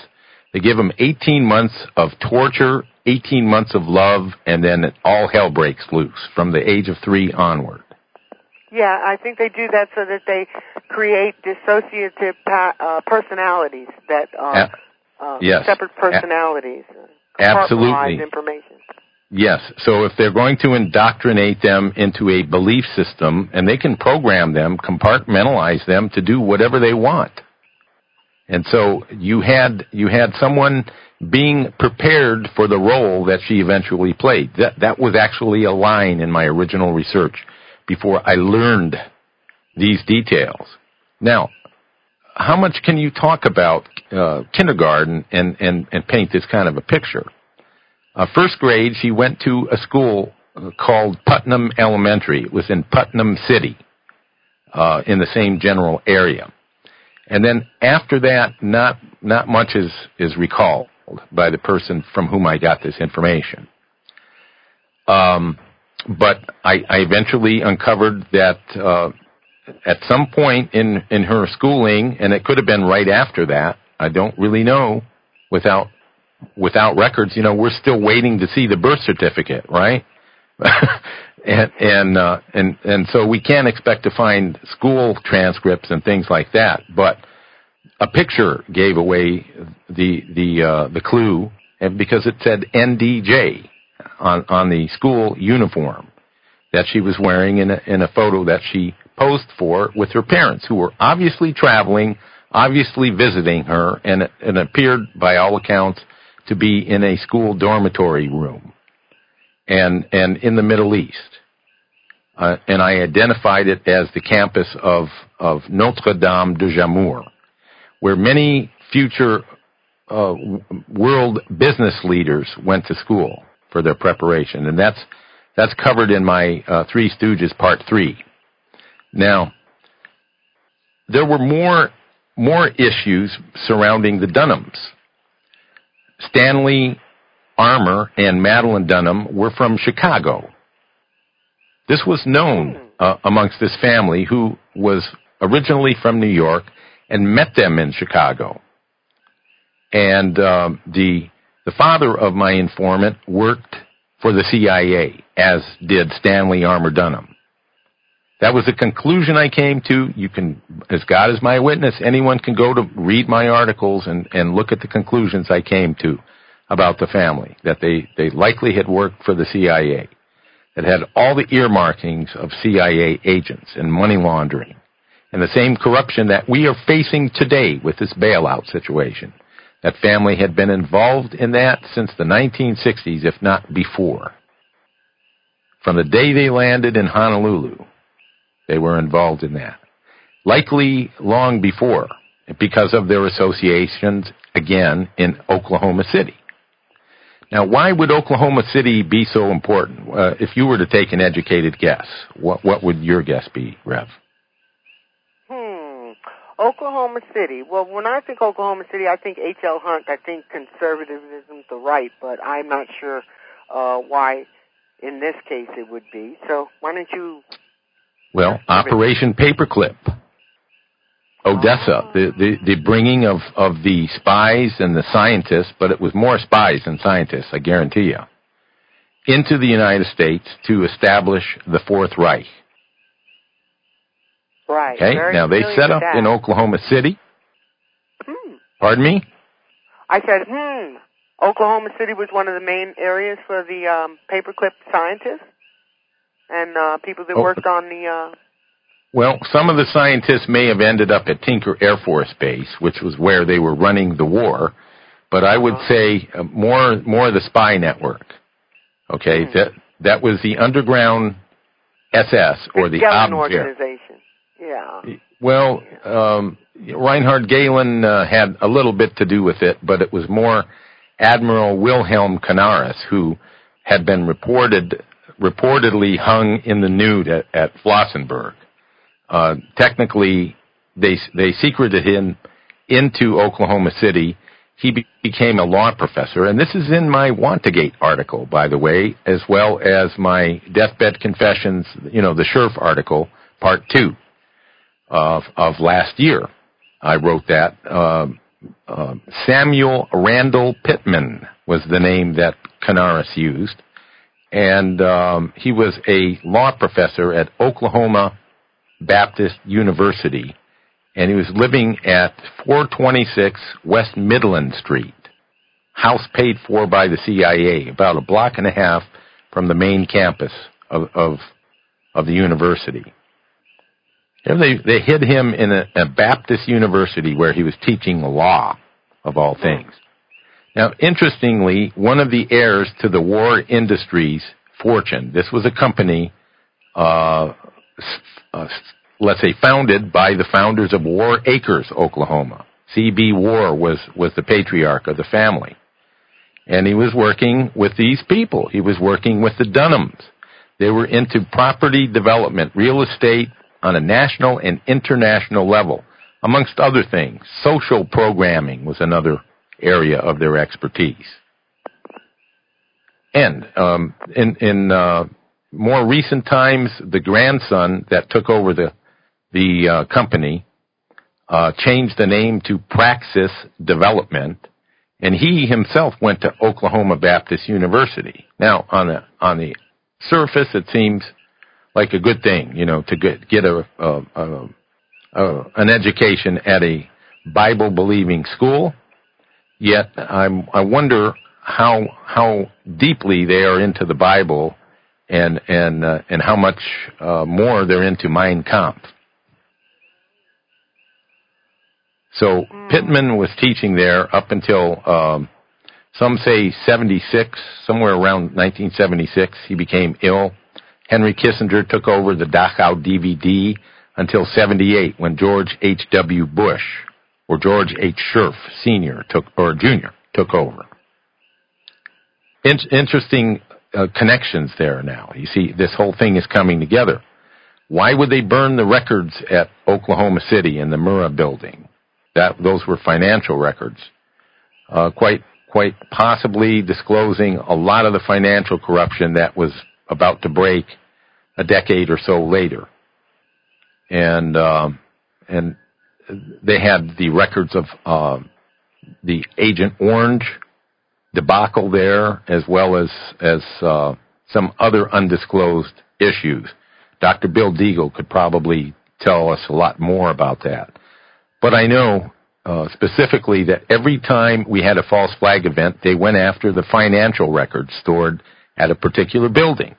They give them 18 months of torture, 18 months of love, and then all hell breaks loose from the age of 3 onward. Yeah, I think they do that so that they create dissociative personalities that are separate personalities. Absolutely. Information. Yes. So if they're going to indoctrinate them into a belief system, and they can program them, compartmentalize them to do whatever they want. And so you had someone being prepared for the role that she eventually played. That was actually a line in my original research before I learned these details. Now, how much can you talk about kindergarten and paint this kind of a picture? First grade, she went to a school called Putnam Elementary. It was in Putnam City, in the same general area. And then after that, not much is recalled by the person from whom I got this information. But I eventually uncovered that at some point in her schooling, and it could have been right after that, I don't really know, without records, we're still waiting to see the birth certificate, right? and so we can't expect to find school transcripts and things like that. But a picture gave away the clue, and because it said NDJ on the school uniform that she was wearing in a photo that she posed for with her parents, who were obviously traveling, obviously visiting her, and it appeared by all accounts to be in a school dormitory room and in the Middle East. And I identified it as the campus of Notre Dame de Jamur, where many future world business leaders went to school for their preparation. And that's covered in my Three Stooges Part 3. Now, there were more issues surrounding the Dunhams. Stanley Armour and Madeline Dunham were from Chicago. This was known amongst this family, who was originally from New York and met them in Chicago. And the father of my informant worked for the CIA, as did Stanley Armour Dunham. That was the conclusion I came to. You can, as God is my witness, anyone can go to read my articles and look at the conclusions I came to about the family, that they likely had worked for the CIA, that had all the earmarkings of CIA agents and money laundering, and the same corruption that we are facing today with this bailout situation. That family had been involved in that since the 1960s, if not before. From the day they landed in Honolulu, they were involved in that. Likely long before, because of their associations, again, in Oklahoma City. Now, why would Oklahoma City be so important? If you were to take an educated guess, what would your guess be, Rev? Oklahoma City. Well, when I think Oklahoma City, I think H.L. Hunt. I think conservatism's the right, but I'm not sure why in this case it would be. So why don't you... Well, Operation Paperclip. Odessa, the bringing of the spies and the scientists, but it was more spies than scientists, I guarantee you, into the United States to establish the Fourth Reich. Right. Okay, now they set up in Oklahoma City. Pardon me? I said, Oklahoma City was one of the main areas for the paperclip scientists and people that worked on the... Well, some of the scientists may have ended up at Tinker Air Force Base, which was where they were running the war, but I would say more the spy network. Okay, that was the underground SS, or the Abwehr organization. Yeah. Well, Reinhard Gehlen had a little bit to do with it, but it was more Admiral Wilhelm Canaris, who had been reportedly hung in the nude at Flossenburg. Technically, they secreted him into Oklahoma City. He became a law professor, and this is in my Wantegate article, by the way, as well as my Deathbed Confessions, the Scherf article, part 2 of last year. I wrote that Samuel Randall Pittman was the name that Canaris used. And he was a law professor at Oklahoma Baptist University. And he was living at 426 West Midland Street, house paid for by the CIA, about a block and a half from the main campus of the university. And they hid him in a Baptist university where he was teaching law, of all things. Now, interestingly, one of the heirs to the War Industries fortune, this was a company, let's say, founded by the founders of War Acres, Oklahoma. C.B. War was the patriarch of the family. And he was working with these people. He was working with the Dunhams. They were into property development, real estate on a national and international level, amongst other things. Social programming was another area of their expertise. And in more recent times, the grandson that took over the company changed the name to Praxis Development, and he himself went to Oklahoma Baptist University. Now, on the surface, it seems like a good thing, to get an education at a Bible-believing school. Yet I wonder how deeply they are into the Bible, and how much more they're into Mein Kampf. So Pittman was teaching there up until some say 76, somewhere around 1976. He became ill. Henry Kissinger took over the Dachau DVD until 78, when George H.W. Bush, or George H. Scherf Sr. Jr. took over. Interesting connections there now. You see, this whole thing is coming together. Why would they burn the records at Oklahoma City in the Murrah building? Those were financial records, quite possibly disclosing a lot of the financial corruption that was about to break a decade or so later. And they had the records of the Agent Orange debacle there, as well as some other undisclosed issues. Dr. Bill Deagle could probably tell us a lot more about that. But I know specifically that every time we had a false flag event, they went after the financial records stored at a particular building.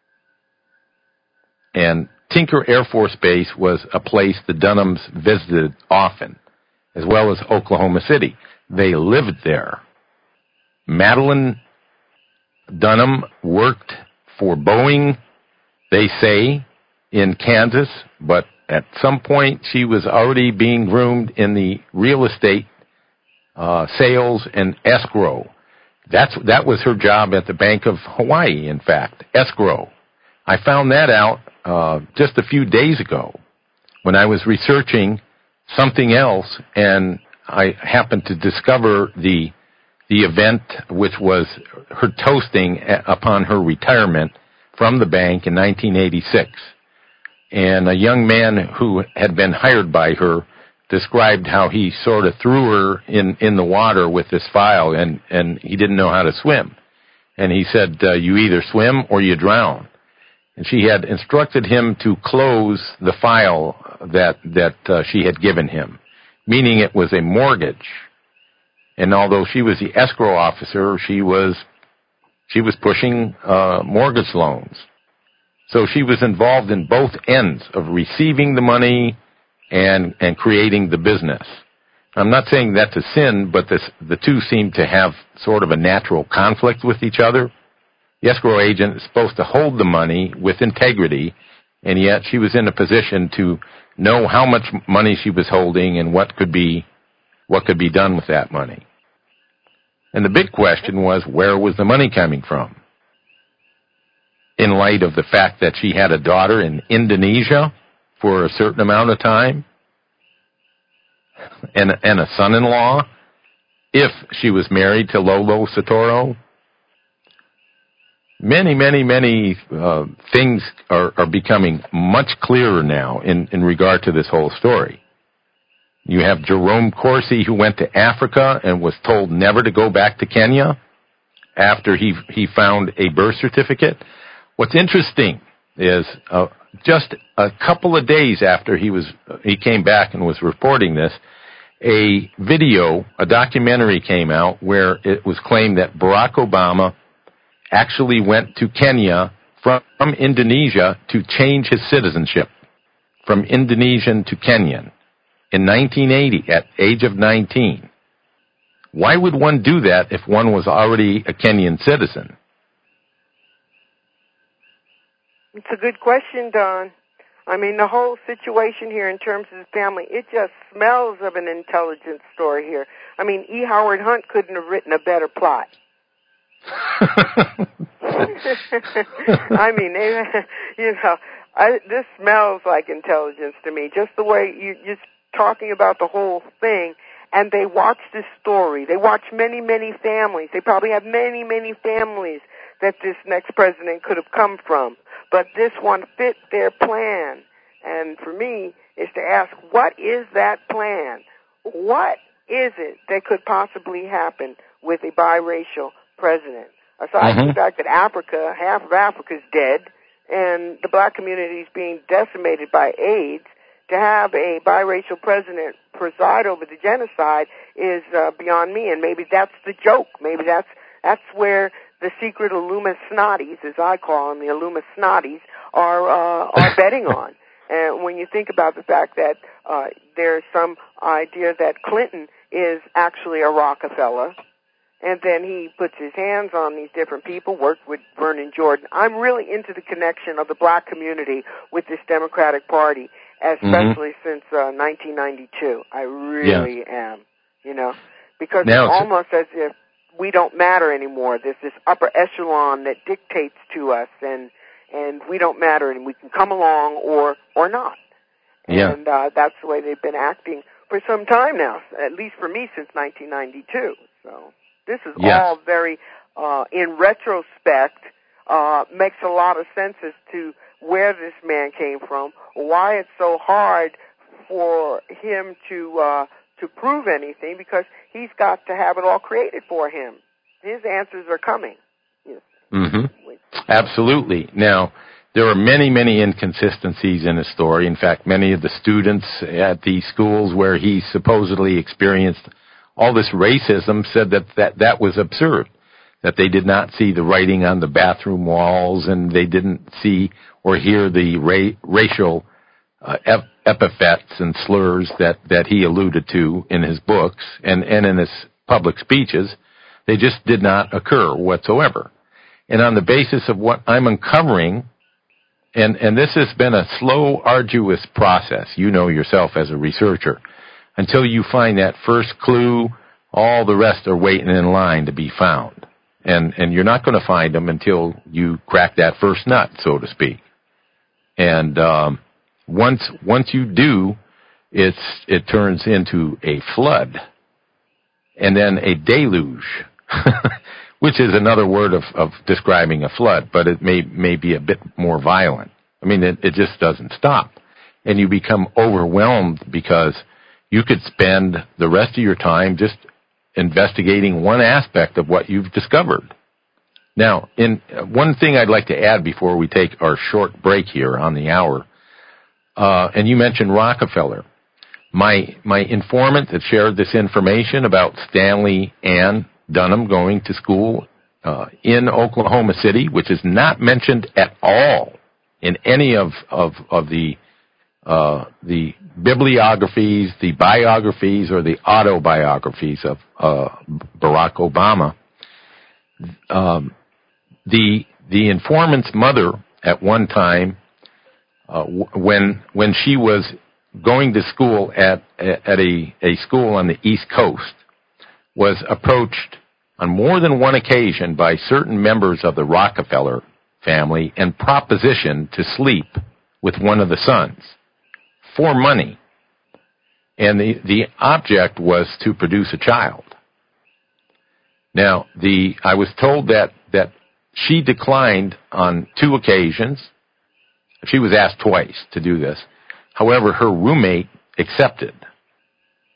And Tinker Air Force Base was a place the Dunhams visited often, as well as Oklahoma City. They lived there. Madeline Dunham worked for Boeing, they say, in Kansas, but at some point she was already being groomed in the real estate sales and escrow. That was her job at the Bank of Hawaii, in fact, escrow. I found that out just a few days ago when I was researching something else, and I happened to discover the event, which was her toasting upon her retirement from the bank in 1986. And a young man who had been hired by her described how he sort of threw her in the water with this file, and he didn't know how to swim. And he said, you either swim or you drown. And she had instructed him to close the file that she had given him, meaning it was a mortgage. And although she was the escrow officer, she was pushing mortgage loans. So she was involved in both ends of receiving the money and creating the business. I'm not saying that's a sin, but the two seem to have sort of a natural conflict with each other. The escrow agent is supposed to hold the money with integrity, and yet she was in a position to know how much money she was holding and what could be done with that money. And the big question was, where was the money coming from? In light of the fact that she had a daughter in Indonesia for a certain amount of time, and a son-in-law, if she was married to Lolo Soetoro. Many things are becoming much clearer now in regard to this whole story. You have Jerome Corsi, who went to Africa and was told never to go back to Kenya after he found a birth certificate. What's interesting is just a couple of days after he came back and was reporting this, a documentary came out where it was claimed that Barack Obama actually went to Kenya from Indonesia to change his citizenship from Indonesian to Kenyan in 1980 at age of 19. Why would one do that if one was already a Kenyan citizen? It's a good question, Don. I mean, the whole situation here in terms of the family, it just smells of an intelligence story here. I mean, E. Howard Hunt couldn't have written a better plot. I mean, this smells like intelligence to me. Just the way you're talking about the whole thing, and they watch this story. They watch many, many families. They probably have many, many families that this next president could have come from. But this one fit their plan. And for me, is to ask, what is that plan? What is it that could possibly happen with a biracial president? Aside from the fact that Africa, half of Africa is dead, and the black community is being decimated by AIDS, to have a biracial president preside over the genocide is beyond me. And maybe that's the joke. Maybe that's where the secret Illuminati, as I call them, the Illuminati, are betting on. And when you think about the fact that there's some idea that Clinton is actually a Rockefeller, and then he puts his hands on these different people, worked with Vernon Jordan. I'm really into the connection of the black community with this Democratic Party, especially since 1992. I really am, because it's almost as if we don't matter anymore. There's this upper echelon that dictates to us, and we don't matter, and we can come along or not. Yeah. And that's the way they've been acting for some time now, at least for me since 1992. So this is all very, in retrospect, makes a lot of sense as to where this man came from, why it's so hard for him to prove anything, because he's got to have it all created for him. His answers are coming. Yes. Absolutely. Now, there are many, many inconsistencies in his story. In fact, many of the students at the schools where he supposedly experienced all this racism said that was absurd, that they did not see the writing on the bathroom walls, and they didn't see or hear the racial epithets and slurs that he alluded to in his books and in his public speeches. They just did not occur whatsoever. And on the basis of what I'm uncovering, and this has been a slow, arduous process, yourself as a researcher, until you find that first clue, all the rest are waiting in line to be found. And you're not going to find them until you crack that first nut, so to speak. And once you do, it turns into a flood, and then a deluge, which is another word of describing a flood, but it may be a bit more violent. I mean, it just doesn't stop, and you become overwhelmed because you could spend the rest of your time just investigating one aspect of what you've discovered. Now, one thing I'd like to add before we take our short break here on the hour, and you mentioned Rockefeller. My informant that shared this information about Stanley Ann Dunham going to school in Oklahoma City, which is not mentioned at all in any of the bibliographies, the biographies, or the autobiographies of Barack Obama. The informant's mother at one time, when she was going to school at a school on the East Coast, was approached on more than one occasion by certain members of the Rockefeller family and propositioned to sleep with one of the sons for money. And the object was to produce a child. Now, I was told that she declined on 2 occasions. She was asked twice to do this. However, her roommate accepted.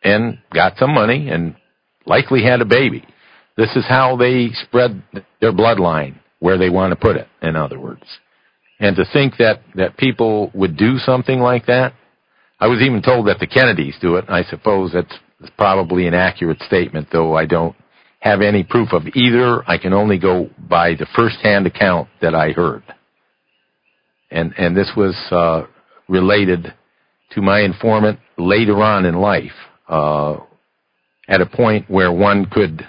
and got some money and likely had a baby. This is how they spread their bloodline, where they want to put it, in other words. And to think that people would do something like that, I was even told that the Kennedys do it. I suppose that's probably an accurate statement, though I don't have any proof of either. I can only go by the first-hand account that I heard. And this was related to my informant later on in life, at a point where one could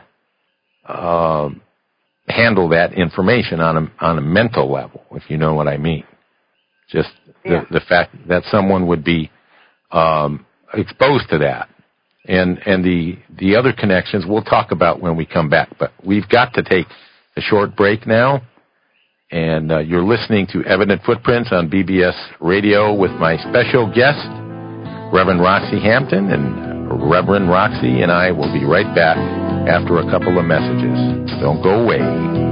handle that information on a mental level, if you know what I mean. Just the fact that someone would be exposed to that. And the other connections we'll talk about when we come back. But we've got to take a short break now. And you're listening to Evident Footprints on BBS Radio with my special guest, Reverend Roxy Hampton. And Reverend Roxy and I will be right back after a couple of messages. Don't go away.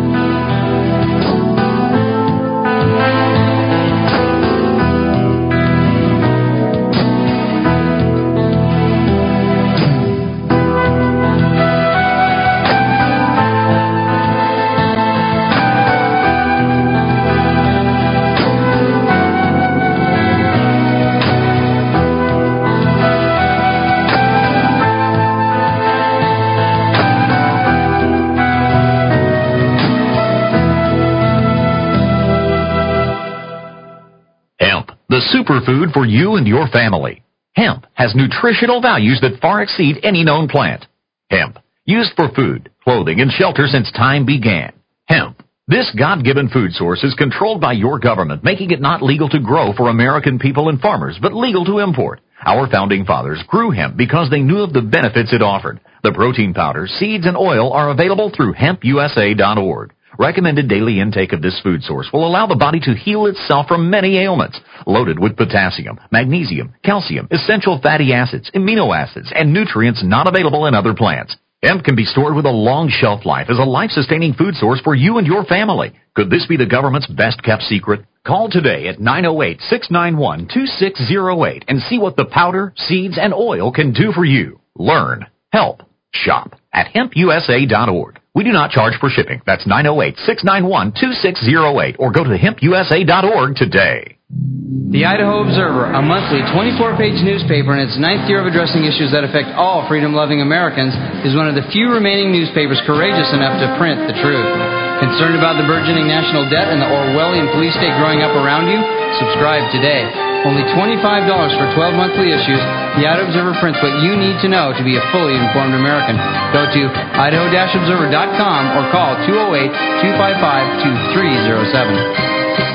Superfood for you and your family. Hemp has nutritional values that far exceed any known plant. Hemp, used for food, clothing, and shelter since time began. Hemp. This God-given food source is controlled by your government, making it not legal to grow for American people and farmers, but legal to import. Our founding fathers grew hemp because they knew of the benefits it offered. The protein powder, seeds, and oil are available through hempusa.org. Recommended daily intake of this food source will allow the body to heal itself from many ailments. Loaded with potassium, magnesium, calcium, essential fatty acids, amino acids, and nutrients not available in other plants. Hemp can be stored with a long shelf life as a life-sustaining food source for you and your family. Could this be the government's best-kept secret? Call today at 908-691-2608 and see what the powder, seeds, and oil can do for you. Learn, help, shop at hempusa.org. We do not charge for shipping. That's 908-691-2608 or go to hempusa.org today. The Idaho Observer, a monthly 24-page newspaper in its 9th year of addressing issues that affect all freedom-loving Americans, is one of the few remaining newspapers courageous enough to print the truth. Concerned about the burgeoning national debt and the Orwellian police state growing up around you? Subscribe today. Only $25 for 12 monthly issues. The Idaho Observer prints what you need to know to be a fully informed American. Go to idaho-observer.com or call 208-255-2307.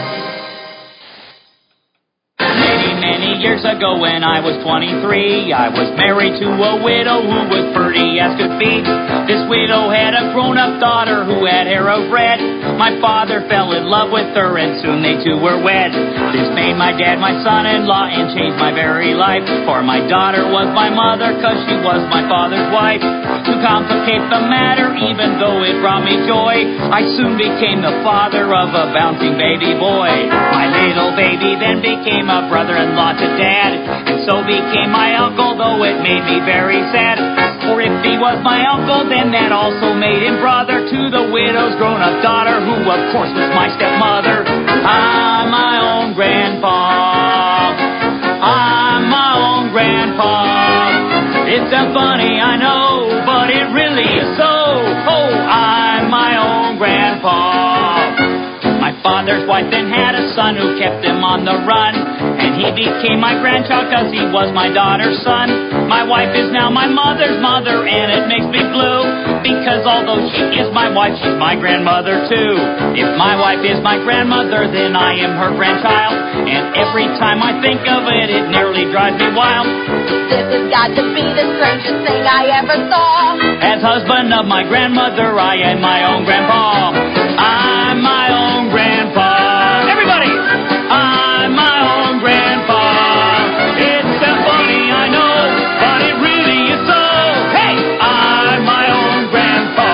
Years ago when I was 23, I was married to a widow who was pretty as could be. This widow had a grown-up daughter who had hair of red. My father fell in love with her and soon they two were wed. This made my dad my son-in-law and changed my very life. For my daughter was my mother cause she was my father's wife. To complicate the matter, even though it brought me joy, I soon became the father of a bouncing baby boy. My little baby then became a brother-in-law to Dad, and so became my uncle, though it made me very sad. For if he was my uncle, then that also made him brother to the widow's grown-up daughter, who of course was my stepmother. I'm my own grandpa. I'm my own grandpa. It's so funny, I know, but it really is so. Oh, I'm my own grandpa. My father's wife then had a son who kept him on the run, and he became my grandchild cause he was my daughter's son. My wife is now my mother's mother, and it makes me blue, because although she is my wife, she's my grandmother too. If my wife is my grandmother, then I am her grandchild, and every time I think of it, it nearly drives me wild. This has got to be the strangest thing I ever saw. As husband of my grandmother, I am my own grandpa. I'm my own grandpa. Everybody! I'm my own grandpa. It's so funny, I know, but it really is so. Hey! I'm my own grandpa.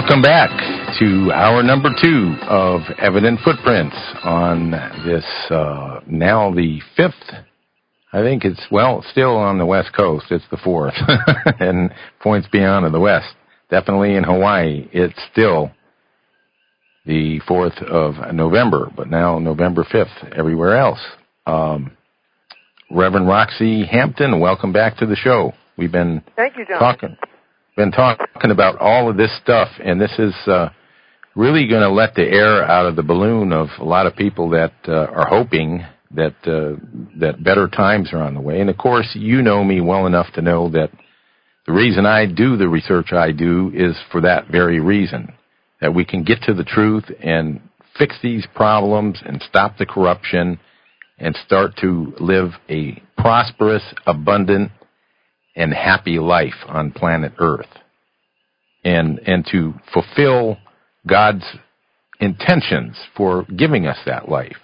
Welcome back to hour number 2 of Evident Footprints on this, now the 5th. I think it's, still on the West Coast. It's the 4th. And points beyond of the West. Definitely in Hawaii, it's still the 4th of November, but now November 5th everywhere else. Reverend Roxy Hampton, welcome back to the show. We've been Thank you, John. talking about all of this stuff, and this is really going to let the air out of the balloon of a lot of people that are hoping that better times are on the way. And, of course, you know me well enough to know that the reason I do the research I do is for that very reason, that we can get to the truth and fix these problems and stop the corruption and start to live a prosperous, abundant, and happy life on planet Earth, and to fulfill God's intentions for giving us that life.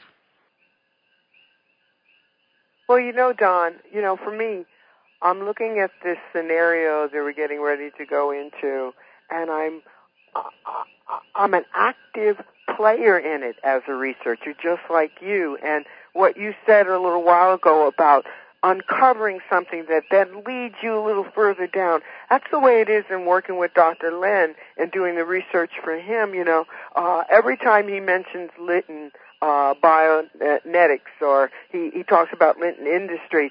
Well, Don, for me, I'm looking at this scenario that we're getting ready to go into, and I'm an active player in it as a researcher, just like you. And what you said a little while ago about uncovering something that then leads you a little further down. That's the way it is in working with Dr. Len and doing the research for him, every time he mentions Litton Bionetics or he talks about Litton Industries,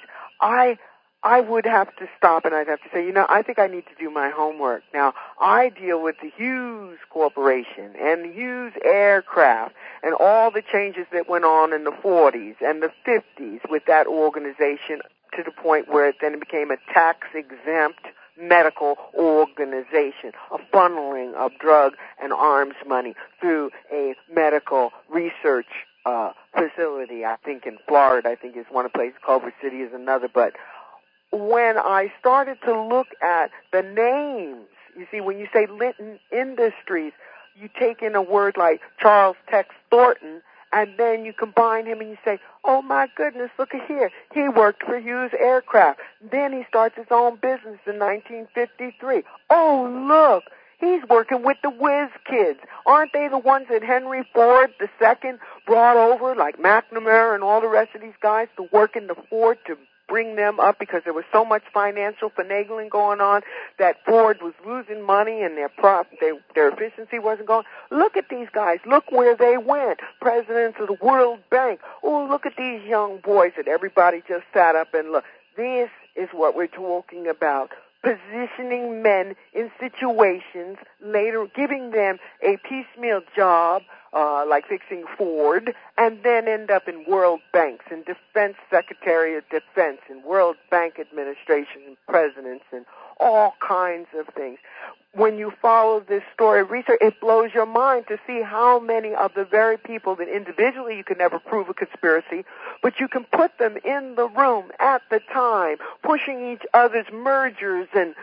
I would have to stop and I'd have to say, I think I need to do my homework. Now, I deal with the Hughes Corporation and the Hughes Aircraft and all the changes that went on in the 40s and the 50s with that organization to the point where it then became a tax-exempt medical organization, a funneling of drug and arms money through a medical research facility. I think in Florida, I think is one place, Culver City is another, but when I started to look at the names, you see, when you say Litton Industries, you take in a word like Charles Tex Thornton, and then you combine him and you say, oh my goodness, look at here. He worked for Hughes Aircraft. Then he starts his own business in 1953. Oh, look, he's working with the Whiz Kids. Aren't they the ones that Henry Ford II brought over, like McNamara and all the rest of these guys, to work in the Ford to bring them up because there was so much financial finagling going on that Ford was losing money and their efficiency wasn't going. Look at these guys. Look where they went. Presidents of the World Bank. Oh, look at these young boys that everybody just sat up and looked. This is what we're talking about. Positioning men in situations, later giving them a piecemeal job, like fixing Ford, and then end up in World Banks and Defense Secretary of Defense and World Bank Administration and presidents and all kinds of things. When you follow this story of research, it blows your mind to see how many of the very people that individually you can never prove a conspiracy, but you can put them in the room at the time, pushing each other's mergers and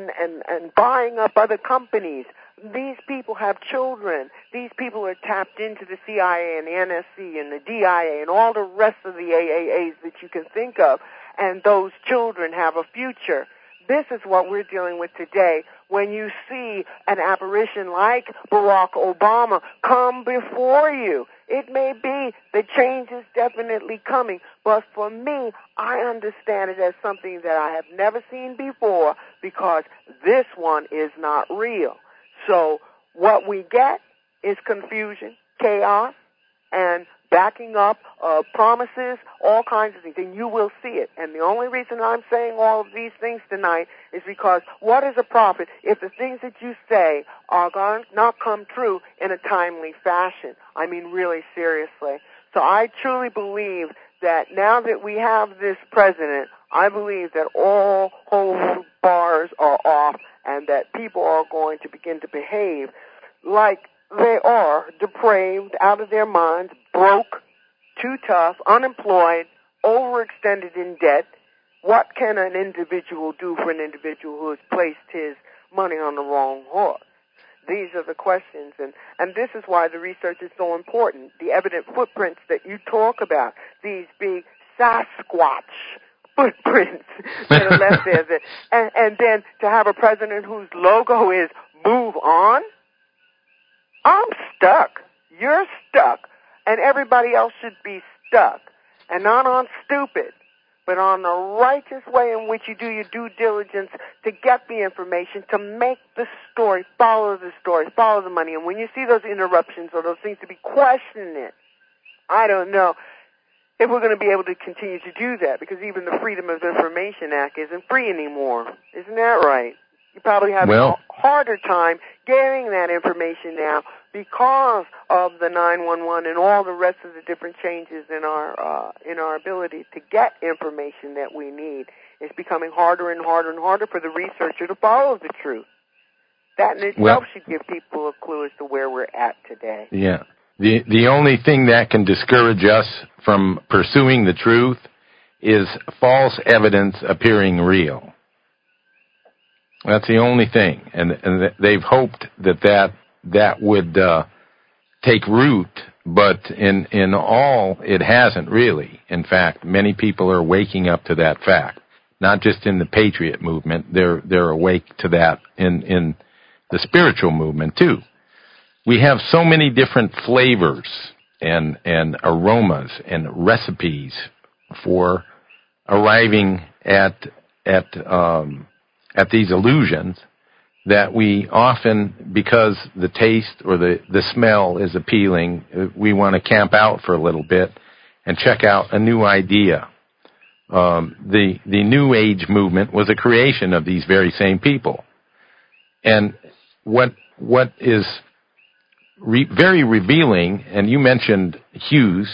buying up other companies. These people have children. These people are tapped into the CIA and the NSC and the DIA and all the rest of the AAAs that you can think of, and those children have a future. This is what we're dealing with today when you see an apparition like Barack Obama come before you. It may be the change is definitely coming, but for me, I understand it as something that I have never seen before because this one is not real. So what we get is confusion, chaos, and backing up promises, all kinds of things, and you will see it. And the only reason I'm saying all of these things tonight is because what is a prophet if the things that you say are going to not come true in a timely fashion? I mean, really seriously. So I truly believe that now that we have this president, I believe that all hold bars are off and that people are going to begin to behave like they are depraved, out of their minds, broke, too tough, unemployed, overextended in debt. What can an individual do for an individual who has placed his money on the wrong horse? These are the questions, and this is why the research is so important. The evident footprints that you talk about, these big Sasquatch footprints that are left there. And then to have a president whose logo is move on, I'm stuck. You're stuck. And everybody else should be stuck. And not on stupid, but on the righteous way in which you do your due diligence to get the information, to make the story, follow the money. And when you see those interruptions or those things, to be questioning it. I don't know if we're going to be able to continue to do that, because even the Freedom of Information Act isn't free anymore. Isn't that right? You probably have a harder time getting that information now because of the 911 and all the rest of the different changes in our ability to get information that we need. It's becoming harder and harder and harder for the researcher to follow the truth. That in itself should give people a clue as to where we're at today. Yeah. The only thing that can discourage us from pursuing the truth is false evidence appearing real. That's the only thing. And they've hoped that would take root, but in all, it hasn't really. In fact, many people are waking up to that fact. Not just in the Patriot movement, they're awake to that in the spiritual movement too. We have so many different flavors and aromas and recipes for arriving at these illusions that we often, because the taste or the smell is appealing, we want to camp out for a little bit and check out a new idea. The New Age movement was a creation of these very same people. And what is very revealing, and you mentioned Hughes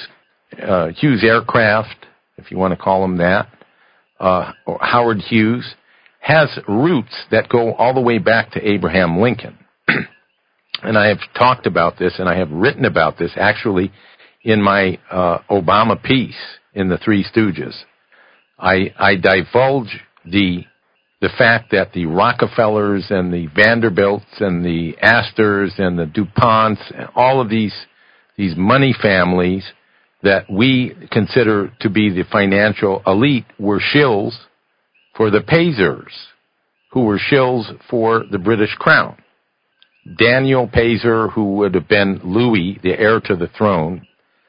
Aircraft, if you want to call him that, or Howard Hughes, has roots that go all the way back to Abraham Lincoln. And I have talked about this, and I have written about this actually in my Obama piece in the Three Stooges. I divulge the fact that the Rockefellers and the Vanderbilts and the Astors and the DuPonts and all of these money families that we consider to be the financial elite were shills for the Pazers, who were shills for the British Crown. Daniel Pazer, who would have been Louis, the heir to the throne,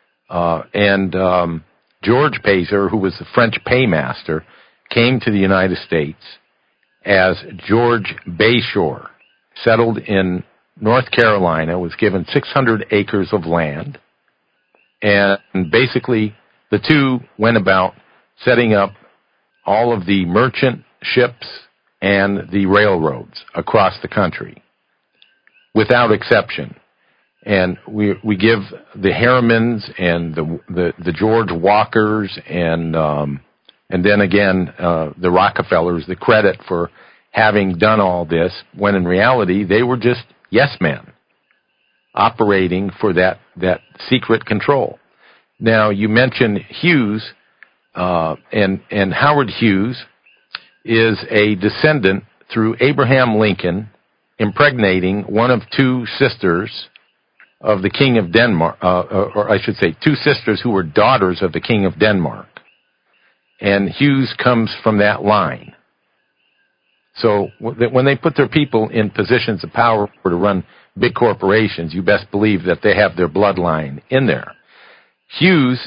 and George Pazer, who was the French paymaster, came to the United States as George Bayshore, settled in North Carolina, was given 600 acres of land, and basically the two went about setting up all of the merchant ships and the railroads across the country, without exception. And we give the Harrimans and the George Walkers and then again the Rockefellers the credit for having done all this, when in reality they were just yes men operating for that secret control. Now you mentioned Hughes, and Howard Hughes is a descendant through Abraham Lincoln impregnating one of two sisters of the King of Denmark, or I should say two sisters who were daughters of the King of Denmark. And Hughes comes from that line. So when they put their people in positions of power to run big corporations, you best believe that they have their bloodline in there. Hughes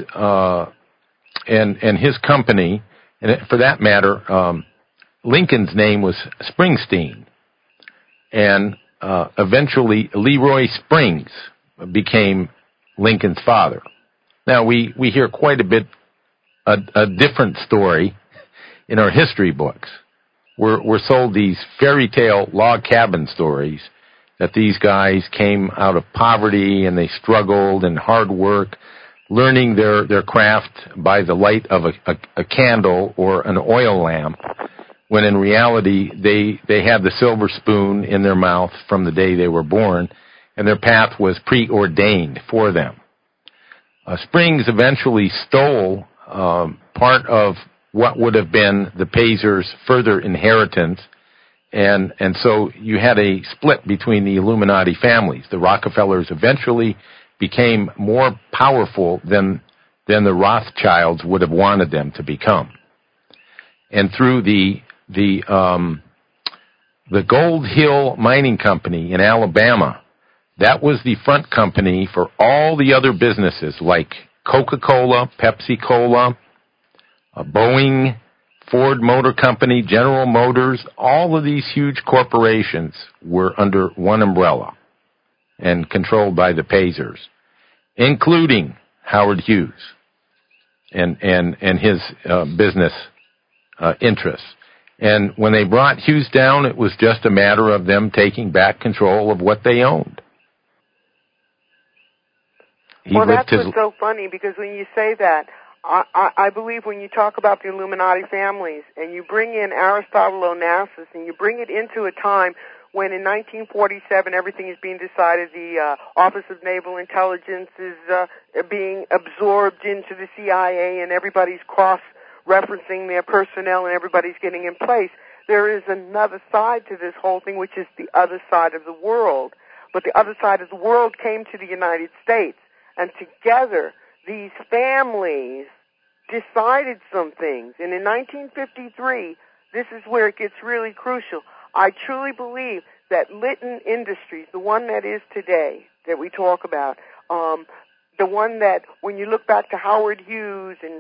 and his company, and for that matter, Lincoln's name was Springsteen. And eventually Leroy Springs became Lincoln's father. Now we hear quite a bit a different story in our history books. We're sold these fairy tale log cabin stories that these guys came out of poverty and they struggled and hard work, learning their craft by the light of a candle or an oil lamp, when in reality they had the silver spoon in their mouth from the day they were born, and their path was preordained for them. Springs eventually stole part of what would have been the Pazers' further inheritance, and so you had a split between the Illuminati families. The Rockefellers eventually became more powerful than the Rothschilds would have wanted them to become. And through the Gold Hill Mining Company in Alabama, that was the front company for all the other businesses like Coca-Cola, Pepsi-Cola, Boeing, Ford Motor Company, General Motors. All of these huge corporations were under one umbrella and controlled by the Pazers, including Howard Hughes and his business interests. And when they brought Hughes down, it was just a matter of them taking back control of what they owned. Well, that's what's so funny, because when you say that, I believe when you talk about the Illuminati families and you bring in Aristotle Onassis and you bring it into a time when in 1947 everything is being decided, the Office of Naval Intelligence is being absorbed into the CIA and everybody's cross-referencing their personnel and everybody's getting in place, there is another side to this whole thing, which is the other side of the world. But the other side of the world came to the United States, and together these families decided some things. And in 1953, this is where it gets really crucial. I truly believe that Litton Industries, the one that is today that we talk about, the one that when you look back to Howard Hughes in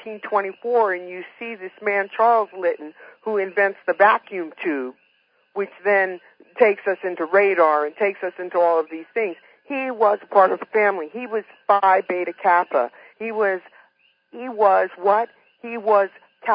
1924 and you see this man Charles Litton who invents the vacuum tube, which then takes us into radar and takes us into all of these things, he was a part of the family. He was Phi Beta Kappa. He was what? He was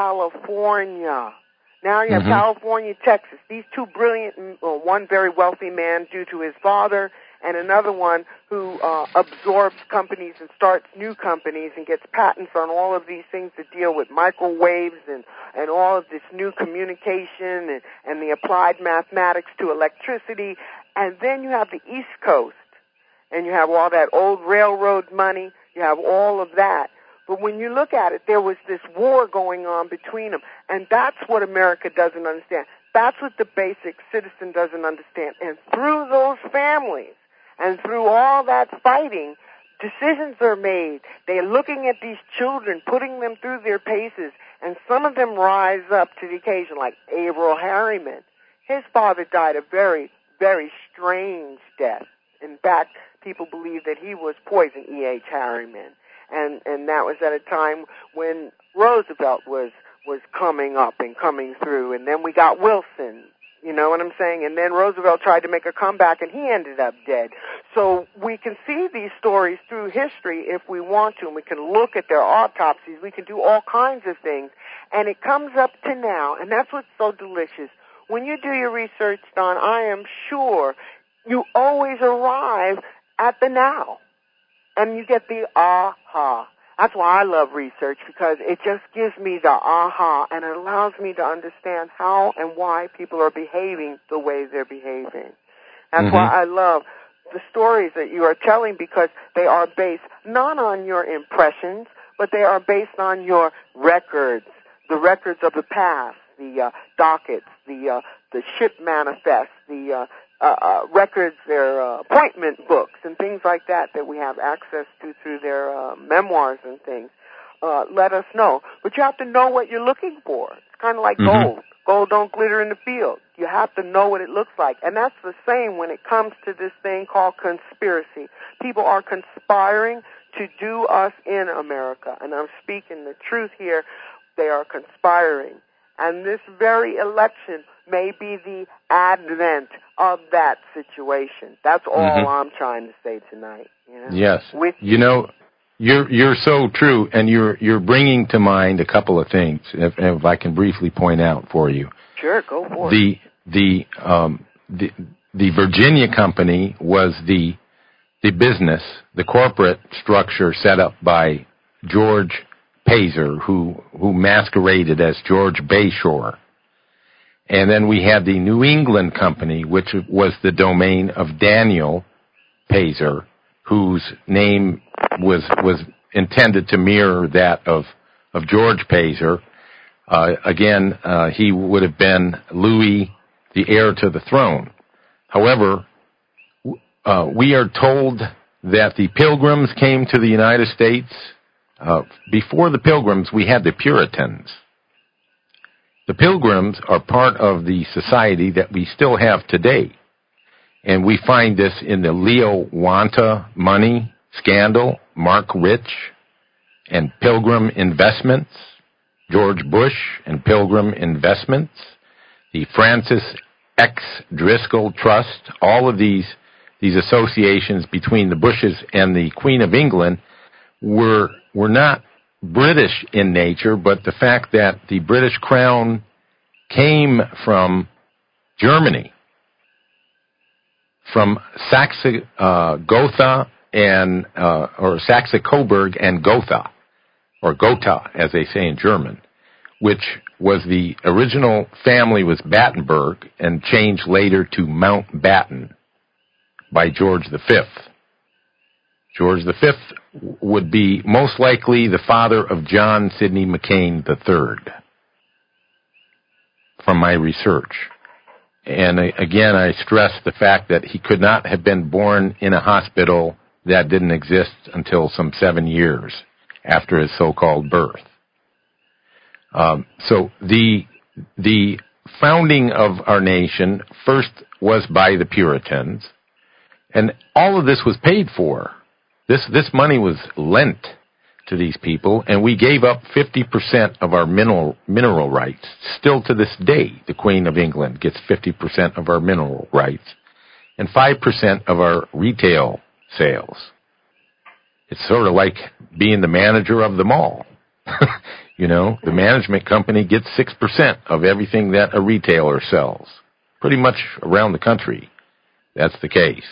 California. Now you have California, Texas. These two brilliant, one very wealthy man due to his father, and another one who absorbs companies and starts new companies and gets patents on all of these things that deal with microwaves and all of this new communication and the applied mathematics to electricity. And then you have the East Coast, and you have all that old railroad money. You have all of that. But when you look at it, there was this war going on between them, and that's what America doesn't understand. That's what the basic citizen doesn't understand. And through those families and through all that fighting, decisions are made. They're looking at these children, putting them through their paces, and some of them rise up to the occasion, like Averell Harriman. His father died a very, very strange death. In fact, people believe that he was poisoned, E.H. Harriman. And that was at a time when Roosevelt was coming up and coming through, and then we got Wilson, you know what I'm saying? And then Roosevelt tried to make a comeback, and he ended up dead. So we can see these stories through history if we want to, and we can look at their autopsies. We can do all kinds of things, and it comes up to now, and that's what's so delicious. When you do your research, Don, I am sure you always arrive at the now. And you get the aha. That's why I love research, because it just gives me the aha, and it allows me to understand how and why people are behaving the way they're behaving. That's why I love the stories that you are telling, because they are based not on your impressions, but they are based on your records, the records of the past, the dockets, the ship manifest, the records, their appointment books and things like that we have access to through their memoirs and things. Let us know. But you have to know what you're looking for. It's kind of like gold. Gold don't glitter in the field. You have to know what it looks like. And that's the same when it comes to this thing called conspiracy. People are conspiring to do us in America. And I'm speaking the truth here. They are conspiring. And this very election may be the advent of that situation. That's all I'm trying to say tonight. You know? Yes. You know, you're so true, and you're bringing to mind a couple of things, if I can briefly point out for you. Sure, go for it. The Virginia company was the business, the corporate structure set up by George Pazer, who masqueraded as George Bayshore. And then we had the New England Company, which was the domain of Daniel Pazer, whose name was intended to mirror that of George Pazer. Again, he would have been Louis, the heir to the throne. However, we are told that the Pilgrims came to the United States. Before the Pilgrims, we had the Puritans. The Pilgrims are part of the society that we still have today. And we find this in the Leo Wanta money scandal, Mark Rich and Pilgrim Investments, George Bush and Pilgrim Investments, the Francis X. Driscoll Trust. All of these associations between the Bushes and the Queen of England were not British in nature, but the fact that the British crown came from Germany, from Saxe-Gotha or Saxe-Coburg and Gotha, or Gotha, as they say in German, which was the original family was Battenberg and changed later to Mountbatten by George V. George V would be most likely the father of John Sidney McCain III, from my research. And again, I stress the fact that he could not have been born in a hospital that didn't exist until some 7 years after his so-called birth. So the founding of our nation first was by the Puritans, and all of this was paid for. This money was lent to these people, and we gave up 50% of our mineral rights. Still to this day, the Queen of England gets 50% of our mineral rights and 5% of our retail sales. It's sort of like being the manager of the mall. You know, the management company gets 6% of everything that a retailer sells. Pretty much around the country, that's the case.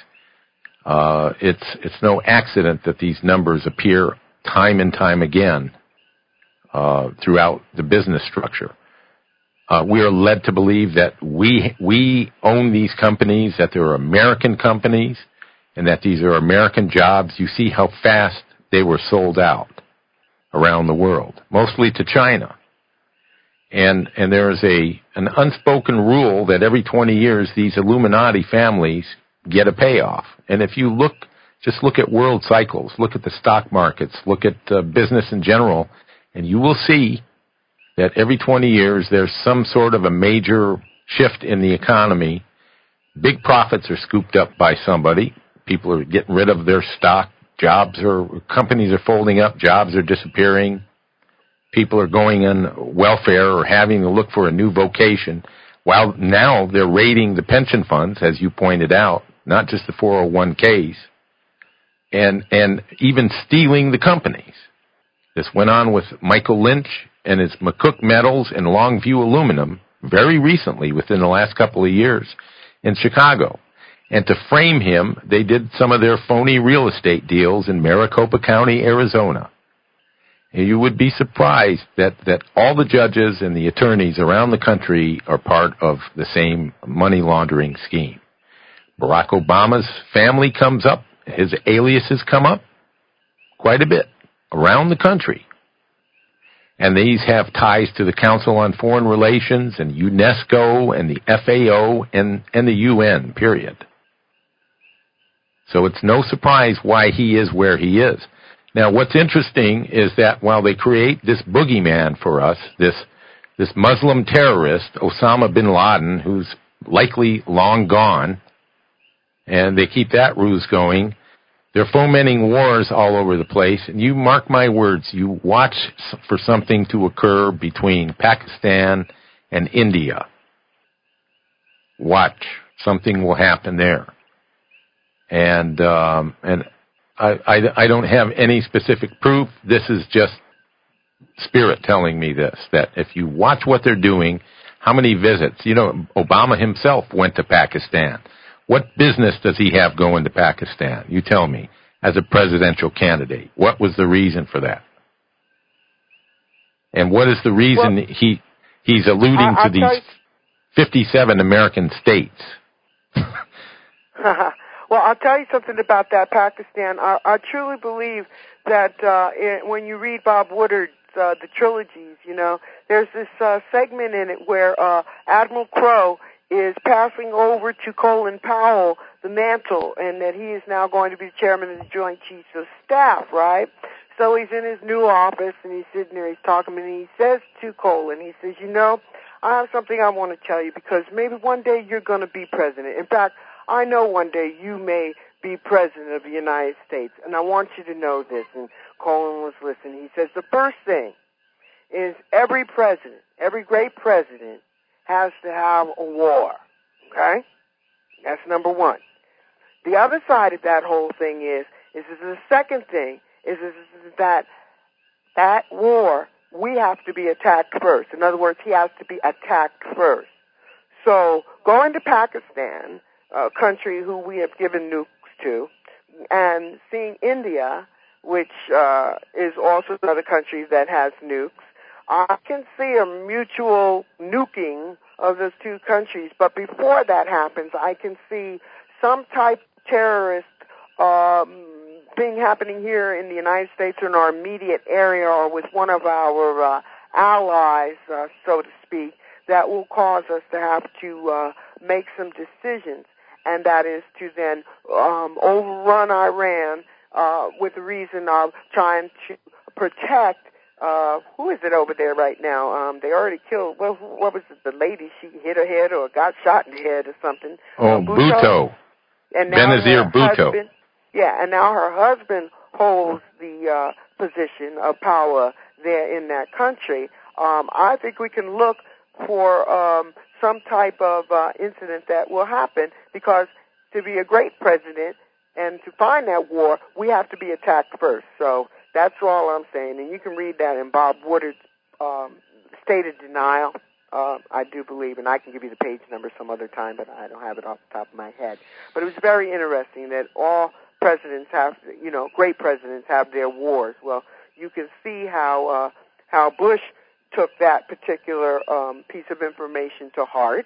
It's no accident that these numbers appear time and time again throughout the business structure. We are led to believe that we own these companies, that they're American companies, and that these are American jobs. You see how fast they were sold out around the world, mostly to China. And there is an unspoken rule that every 20 years these Illuminati families get a payoff. And if you just look at world cycles, look at the stock markets, look at business in general, and you will see that every 20 years there's some sort of a major shift in the economy. Big profits are scooped up by somebody. People are getting rid of their stock. Companies are folding up. Jobs are disappearing. People are going on welfare or having to look for a new vocation. While now they're raiding the pension funds, as you pointed out, not just the 401ks, and even stealing the companies. This went on with Michael Lynch and his McCook Metals and Longview Aluminum very recently, within the last couple of years, in Chicago. And to frame him, they did some of their phony real estate deals in Maricopa County, Arizona. And you would be surprised that all the judges and the attorneys around the country are part of the same money laundering scheme. Barack Obama's family comes up, his aliases come up quite a bit around the country. And these have ties to the Council on Foreign Relations and UNESCO and the FAO and the UN, period. So it's no surprise why he is where he is. Now, what's interesting is that while they create this boogeyman for us, this Muslim terrorist, Osama bin Laden, who's likely long gone, and they keep that ruse going, they're fomenting wars all over the place. And you mark my words, you watch for something to occur between Pakistan and India. Watch. Something will happen there. And I don't have any specific proof. This is just spirit telling me this, that if you watch what they're doing, how many visits, Obama himself went to Pakistan. What business does he have going to Pakistan? You tell me, as a presidential candidate. What was the reason for that? And what is the reason he's alluding to these 57 American states? Well, I'll tell you something about that Pakistan. I truly believe that when you read Bob Woodard's the trilogies, there's this segment in it where Admiral Crowe is passing over to Colin Powell the mantle, and that he is now going to be chairman of the Joint Chiefs of Staff, right? So he's in his new office, and he's sitting there, he's talking, and he says to Colin, he says, I have something I want to tell you, because maybe one day you're going to be president. In fact, I know one day you may be president of the United States, and I want you to know this, and Colin was listening. He says the first thing is every president, every great president has to have a war, okay? That's number one. The other side of that whole thing is the second thing is that war, we have to be attacked first. In other words, he has to be attacked first. So going to Pakistan, a country who we have given nukes to, and seeing India, which is also another country that has nukes, I can see a mutual nuking of those two countries. But before that happens, I can see some type of terrorist thing happening here in the United States or in our immediate area or with one of our allies, so to speak, that will cause us to have to make some decisions, and that is to then overrun Iran with the reason of trying to protect, who is it over there right now? They already killed, what was it, the lady, she hit her head or got shot in the head or something. Bhutto. And now Benazir Bhutto. And now her husband holds the position of power there in that country. I think we can look for some type of incident that will happen, because to be a great president and to find that war, we have to be attacked first. So that's all I'm saying. And you can read that in Bob Woodard's State of Denial, I do believe, and I can give you the page number some other time, but I don't have it off the top of my head. But it was very interesting that all presidents have, great presidents have their wars. Well, you can see how Bush took that particular piece of information to heart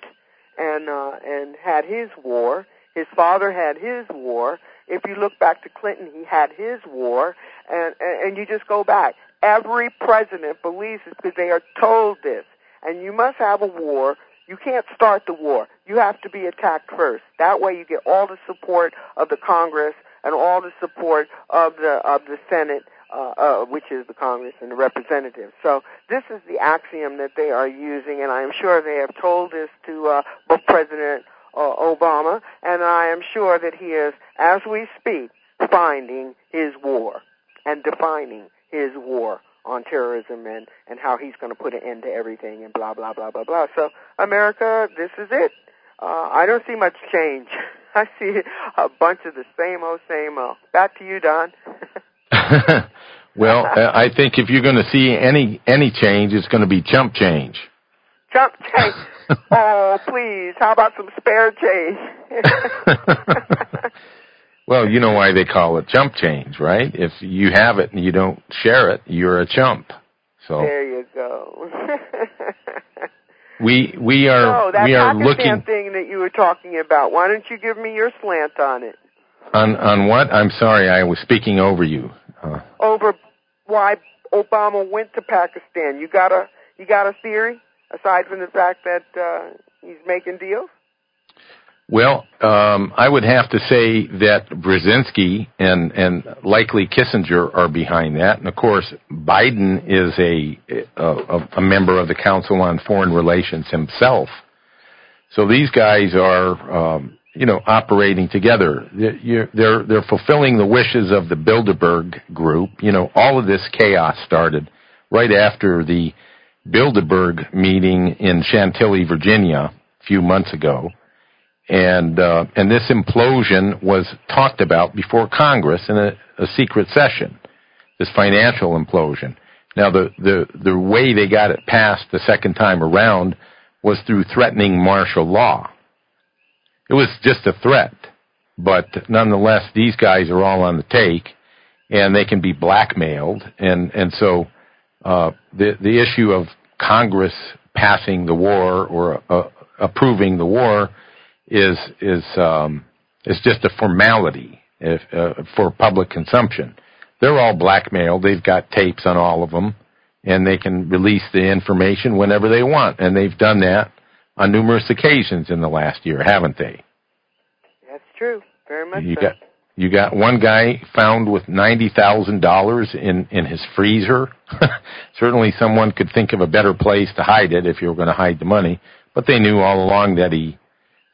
and had his war. His father had his war. If you look back to Clinton, he had his war, and you just go back. Every president believes this because they are told this. And you must have a war. You can't start the war. You have to be attacked first. That way you get all the support of the Congress and all the support of the Senate, which is the Congress and the representatives. So this is the axiom that they are using, and I am sure they have told this to President Obama, and I am sure that he is, as we speak, finding his war and defining his war on terrorism and how he's going to put an end to everything and blah, blah, blah, blah, blah. So, America, this is it. I don't see much change. I see a bunch of the same old, same old. Back to you, Don. Well, I think if you're going to see any change, it's going to be chump change. Chump change. Oh, please. How about some spare change? Well, you know why they call it chump change, right? If you have it and you don't share it, you're a chump. So there you go. we are Pakistan looking thing that you were talking about. Why don't you give me your slant on it? On what? I'm sorry, I was speaking over you. Over why Obama went to Pakistan. You got a theory aside from the fact that he's making deals? Well, I would have to say that Brzezinski and likely Kissinger are behind that, and of course Biden is a member of the Council on Foreign Relations himself. So these guys are operating together. They're fulfilling the wishes of the Bilderberg group. All of this chaos started right after the Bilderberg meeting in Chantilly, Virginia, a few months ago. And this implosion was talked about before Congress in a secret session, this financial implosion. Now, the way they got it passed the second time around was through threatening martial law. It was just a threat, but nonetheless, these guys are all on the take, and they can be blackmailed. And so the issue of Congress passing the war or approving the war is just a formality for public consumption. They're all blackmailed. They've got tapes on all of them, and they can release the information whenever they want. And they've done that on numerous occasions in the last year, haven't they? That's true. Very much so. You got one guy found with $90,000 in his freezer. Certainly someone could think of a better place to hide it if you were going to hide the money. But they knew all along that he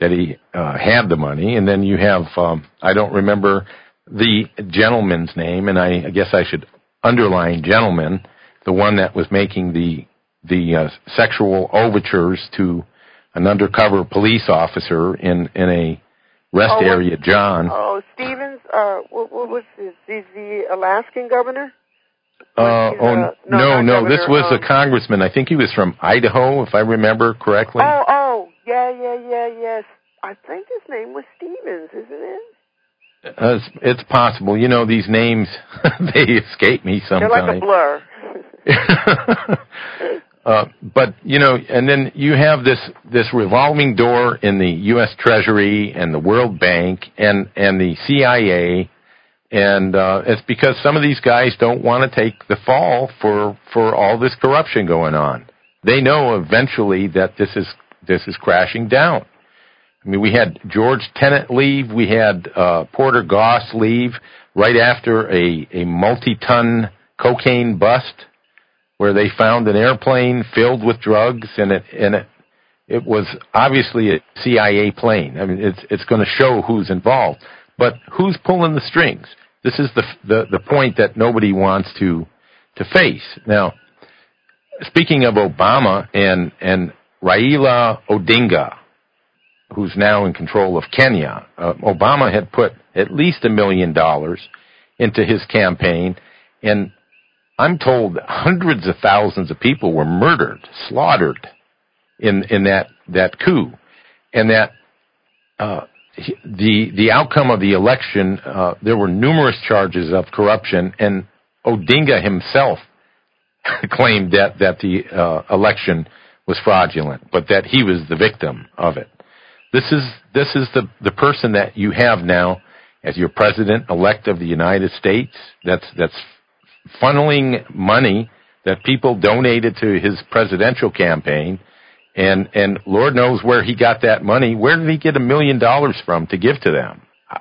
had the money. And then you have, I don't remember the gentleman's name, and I guess I should underline gentleman, the one that was making the sexual overtures to an undercover police officer in a rest area, John. Oh, Stevens, what was his? He's the Alaskan governor? No, this was a congressman. I think he was from Idaho, if I remember correctly. Yes. I think his name was Stevens, isn't it? It's possible. You know, these names, they escape me sometimes. They're like a blur. But, you know, and then you have this revolving door in the U.S. Treasury and the World Bank and the CIA, and it's because some of these guys don't want to take the fall for all this corruption going on. They know eventually that this is crashing down. I mean, we had George Tenet leave, we had Porter Goss leave right after a multi-ton cocaine bust, where they found an airplane filled with drugs, and it was obviously a CIA plane. I mean, it's going to show who's involved, but who's pulling the strings? This is the point that nobody wants to face. Now, speaking of Obama and Raila Odinga, who's now in control of Kenya, Obama had put at least $1 million into his campaign, and I'm told hundreds of thousands of people were murdered, slaughtered in that coup, and that the outcome of the election, there were numerous charges of corruption, and Odinga himself claimed that the election was fraudulent, but that he was the victim of it. This is the person that you have now as your president-elect of the United States. That's funneling money that people donated to his presidential campaign, and Lord knows where he got that money. Where did he get $1 million from to give to them?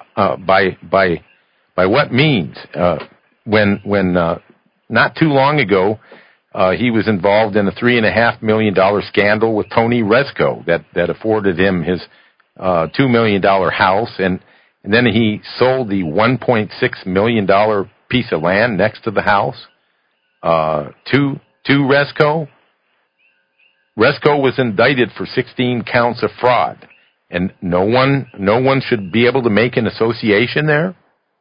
By what means? When not too long ago, he was involved in a $3.5 million scandal with Tony Rezko that afforded him his $2 million house, and then he sold the $1.6 million piece of land next to the house to Rezko. Rezko was indicted for 16 counts of fraud, and no one should be able to make an association there.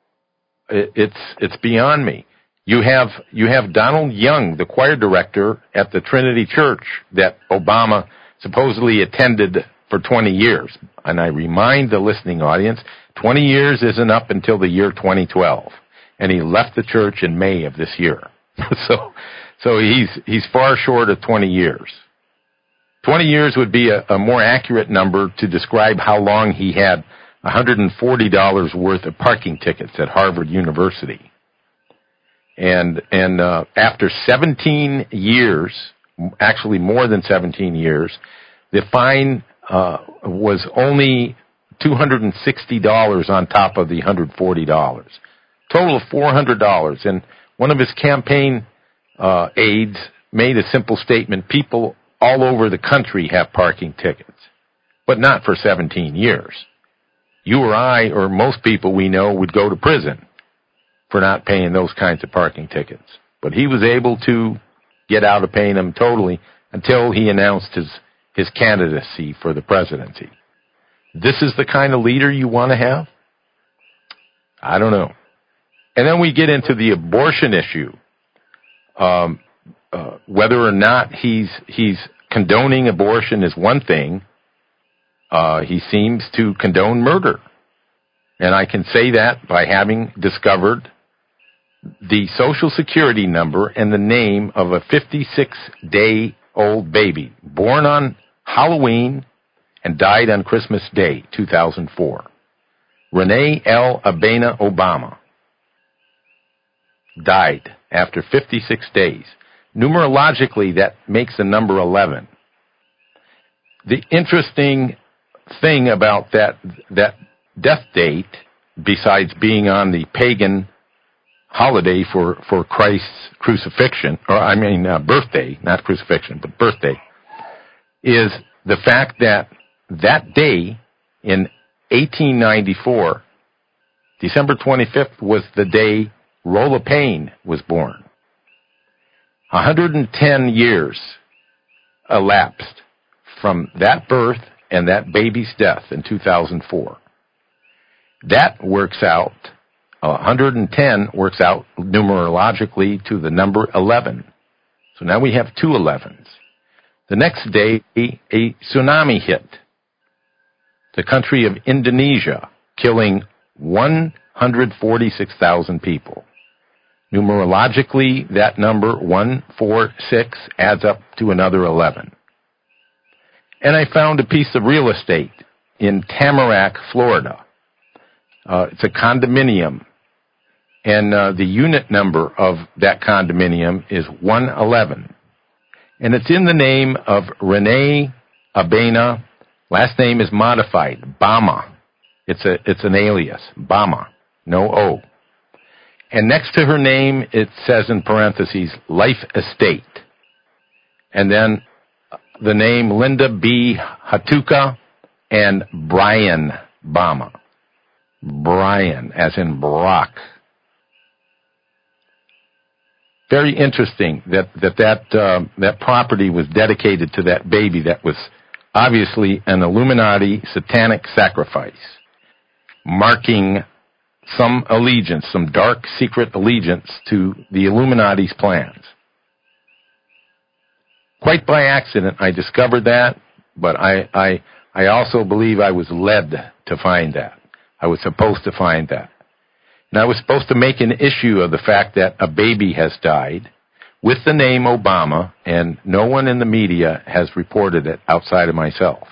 It's beyond me. You have Donald Young, the choir director at the Trinity Church that Obama supposedly attended for 20 years. And I remind the listening audience, 20 years isn't up until the year 2012. And he left the church in May of this year. So he's far short of 20 years. 20 years would be a more accurate number to describe how long he had $140 worth of parking tickets at Harvard University. And after 17 years, actually more than 17 years, the fine was only $260 on top of the $140. Total of $400. And one of his campaign aides made a simple statement: people all over the country have parking tickets, but not for 17 years. You or I, or most people we know, would go to prison for not paying those kinds of parking tickets. But he was able to get out of paying them totally until he announced his candidacy for the presidency. This is the kind of leader you want to have? I don't know. And then we get into the abortion issue. Whether or not he's condoning abortion is one thing. He seems to condone murder. And I can say that by having discovered the Social Security number and the name of a 56-day-old baby born on Halloween and died on Christmas Day, 2004. Renee L. Abena Obama died after 56 days. Numerologically, that makes the number 11. The interesting thing about that death date, besides being on the pagan holiday for Christ's crucifixion, birthday, not crucifixion, but birthday, is the fact that day In 1894, December 25th was the day Rolla Payne was born. 110 years elapsed from that birth and that baby's death in 2004. That works out, 110 works out numerologically to the number 11. So now we have two 11s. The next day, a tsunami hit the country of Indonesia, killing 146,000 people. Numerologically, that number 146 adds up to another 11. And I found a piece of real estate in Tamarack, Florida. It's a condominium, and the unit number of that condominium is 111. And it's in the name of Renee Abena. Last name is modified, Bama. It's an alias, Bama, no O. And next to her name, it says in parentheses, Life Estate. And then the name Linda B. Hatuka and Brian Bama. Brian, as in Brock. Very interesting that property was dedicated to that baby that was obviously an Illuminati satanic sacrifice, marking some allegiance, some dark secret allegiance to the Illuminati's plans. Quite by accident, I discovered that, but I also believe I was led to find that. I was supposed to find that. And I was supposed to make an issue of the fact that a baby has died with the name Obama, and no one in the media has reported it outside of myself.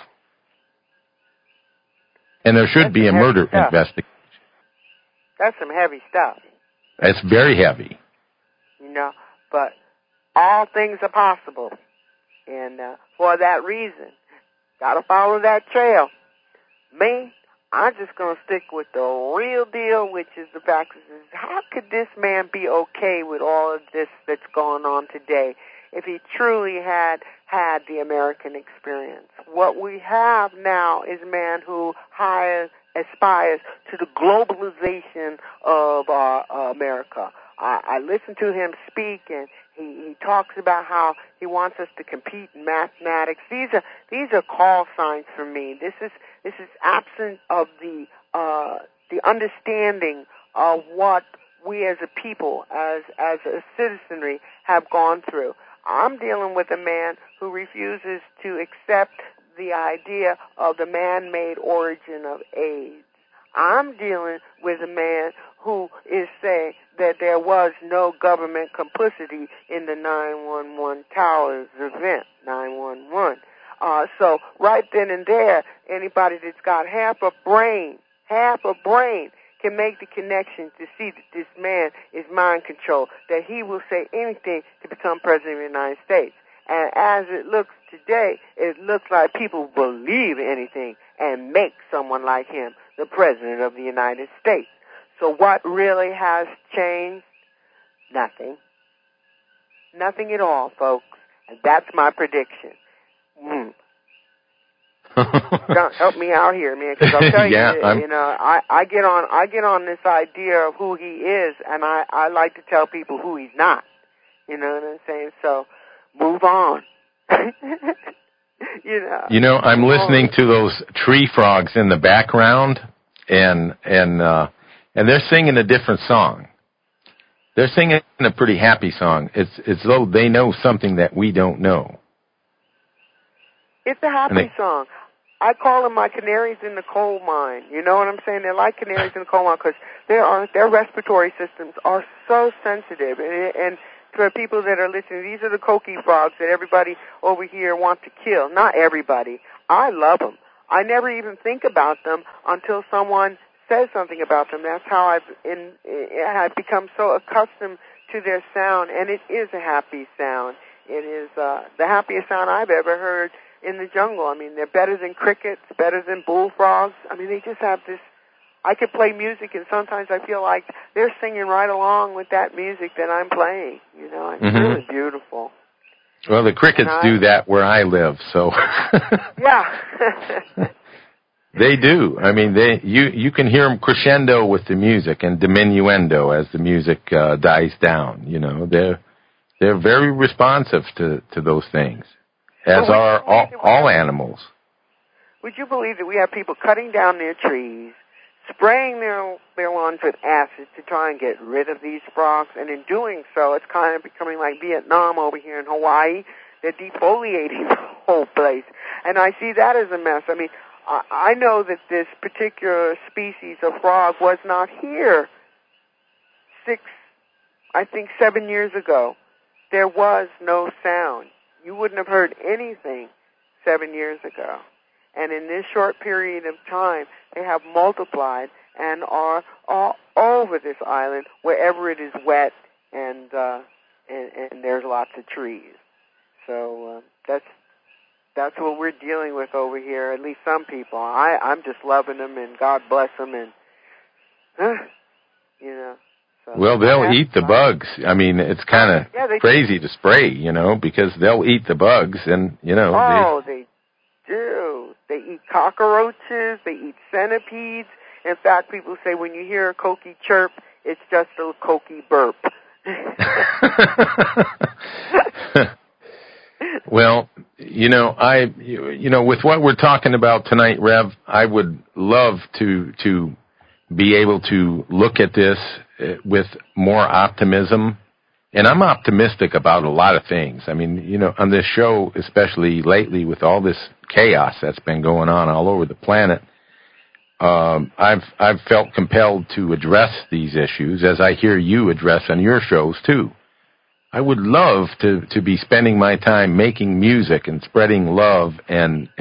And there should be a murder investigation. That's some heavy stuff. It's very heavy. You know, but all things are possible. And for that reason, got to follow that trail. Me, I'm just going to stick with the real deal, which is the fact is, how could this man be okay with all of this that's going on today if he truly had the American experience? What we have now is a man who aspires to the globalization of America. I listen to him speak, and he talks about how he wants us to compete in mathematics. These are call signs for me. This is absent of the understanding of what we as a people, as a citizenry, have gone through. I'm dealing with a man who refuses to accept the idea of the man-made origin of AIDS. I'm dealing with a man who is saying that there was no government complicity in the 911 Towers event, 911. So right then and there, anybody that's got half a brain can make the connection to see that this man is mind controlled, that he will say anything to become president of the United States. And as it looks today, it looks like people believe anything and make someone like him the president of the United States. So what really has changed? Nothing. Nothing at all, folks. And that's my prediction. Help me out here, man, because I'll tell you, you know, I get on this idea of who he is, and I like to tell people who he's not. You know what I'm saying? So move on. You know, I'm listening to those tree frogs in the background, and they're singing a different song. They're singing a pretty happy song. It's as though they know something that we don't know. It's a happy song. I call them my canaries in the coal mine. You know what I'm saying? They're like canaries in the coal mine because their respiratory systems are so sensitive. And for people that are listening, these are the coqui frogs that everybody over here wants to kill. Not everybody. I love them. I never even think about them until someone says something about them. That's how I've become so accustomed to their sound, and it is a happy sound. It is the happiest sound I've ever heard in the jungle. I mean, they're better than crickets, better than bullfrogs. I mean, they just have this. I could play music, and sometimes I feel like they're singing right along with that music that I'm playing. You know, it's really beautiful. Well, the crickets do that where I live, so. Yeah. They do. I mean, you can hear them crescendo with the music and diminuendo as the music dies down. You know, they're very responsive to those things, as are all animals. Would you believe that we have people cutting down their trees, spraying their lawns with acid to try and get rid of these frogs, and in doing so, it's kind of becoming like Vietnam over here in Hawaii. They're defoliating the whole place, and I see that as a mess. I mean, I know that this particular species of frog was not here 7 years ago. There was no sound. You wouldn't have heard anything 7 years ago. And in this short period of time, they have multiplied and are all over this island wherever it is wet and there's lots of trees. So that's what we're dealing with over here. At least some people. I'm just loving them, and God bless them, and you know. So well, they'll eat the bugs. I mean, it's kind of crazy to spray, you know, because they'll eat the bugs, and you know. Oh, they do. They eat cockroaches. They eat centipedes. In fact, people say when you hear a coqui chirp, it's just a coqui burp. Well, you know, with what we're talking about tonight, Rev, I would love to be able to look at this with more optimism. And I'm optimistic about a lot of things. I mean, you know, on this show, especially lately with all this chaos that's been going on all over the planet, I've felt compelled to address these issues as I hear you address on your shows too. I would love to be spending my time making music and spreading love and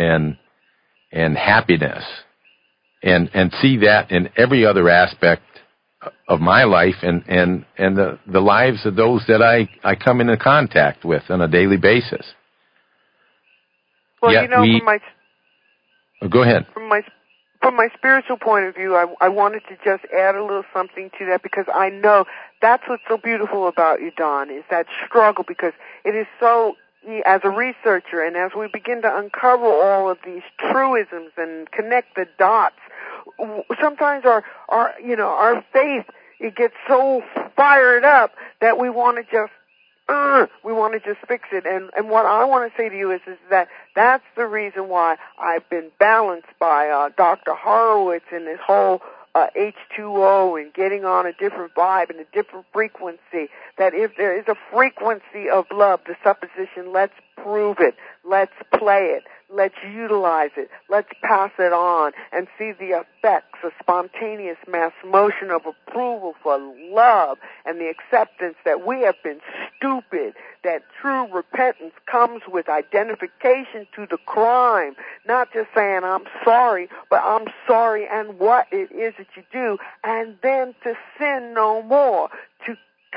happiness and see that in every other aspect of my life and the lives of those that I come into contact with on a daily basis. Well, you know, go ahead. From my spiritual point of view, I wanted to just add a little something to that, because I know that's what's so beautiful about you, Don, is that struggle, because it is so, as a researcher, and as we begin to uncover all of these truisms and connect the dots, sometimes our faith, it gets so fired up that we want to just fix it. And what I want to say to you is that that's the reason why I've been balanced by Dr. Horowitz and this whole H2O and getting on a different vibe and a different frequency. That if there is a frequency of love, the supposition, let's prove it, let's play it, let's utilize it, let's pass it on and see the effects, a spontaneous mass motion of approval for love and the acceptance that we have been stupid, that true repentance comes with identification to the crime, not just saying I'm sorry, but I'm sorry and what it is that you do, and then to sin no more, to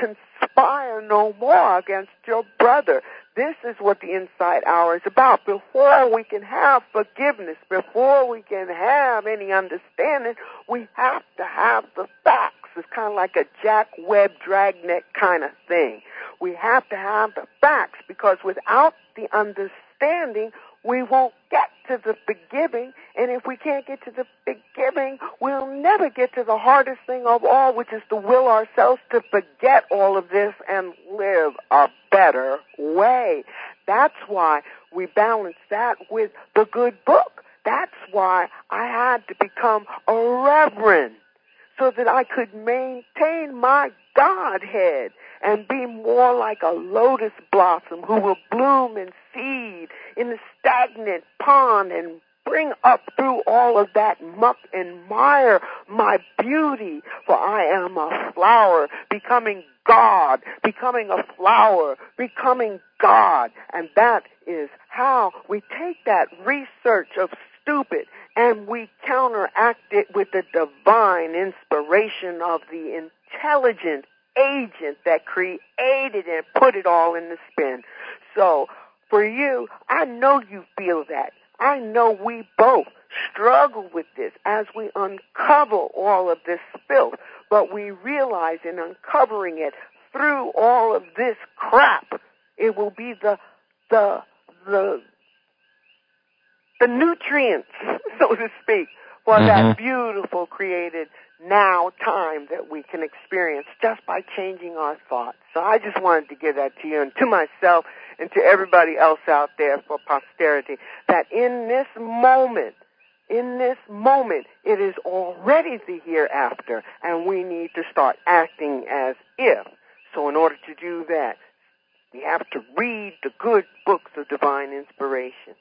conspire no more against your brother. This is what the Insight Hour is about. Before we can have forgiveness, before we can have any understanding, we have to have the facts. It's kind of like a Jack Webb dragnet kind of thing. We have to have the facts, because without the understanding, we won't get to the forgiving, and if we can't get to the forgiving, we'll never get to the hardest thing of all, which is to will ourselves to forget all of this and live a better way. That's why we balance that with the good book. That's why I had to become a reverend, so that I could maintain my Godhead and be more like a lotus blossom who will bloom and seed in the stagnant pond and bring up through all of that muck and mire my beauty. For I am a flower becoming God, becoming a flower, becoming God. And that is how we take that research of stupid and we counteract it with the divine inspiration of the intelligent agent that created and put it all in the spin. So for you, I know you feel that. I know we both struggle with this as we uncover all of this filth, but we realize in uncovering it through all of this crap, it will be the nutrients, so to speak, for that beautiful created now time that we can experience just by changing our thoughts. So I just wanted to give that to you and to myself and to everybody else out there for posterity, that in this moment, it is already the hereafter, and we need to start acting as if. So in order to do that, we have to read the good books of divine inspiration.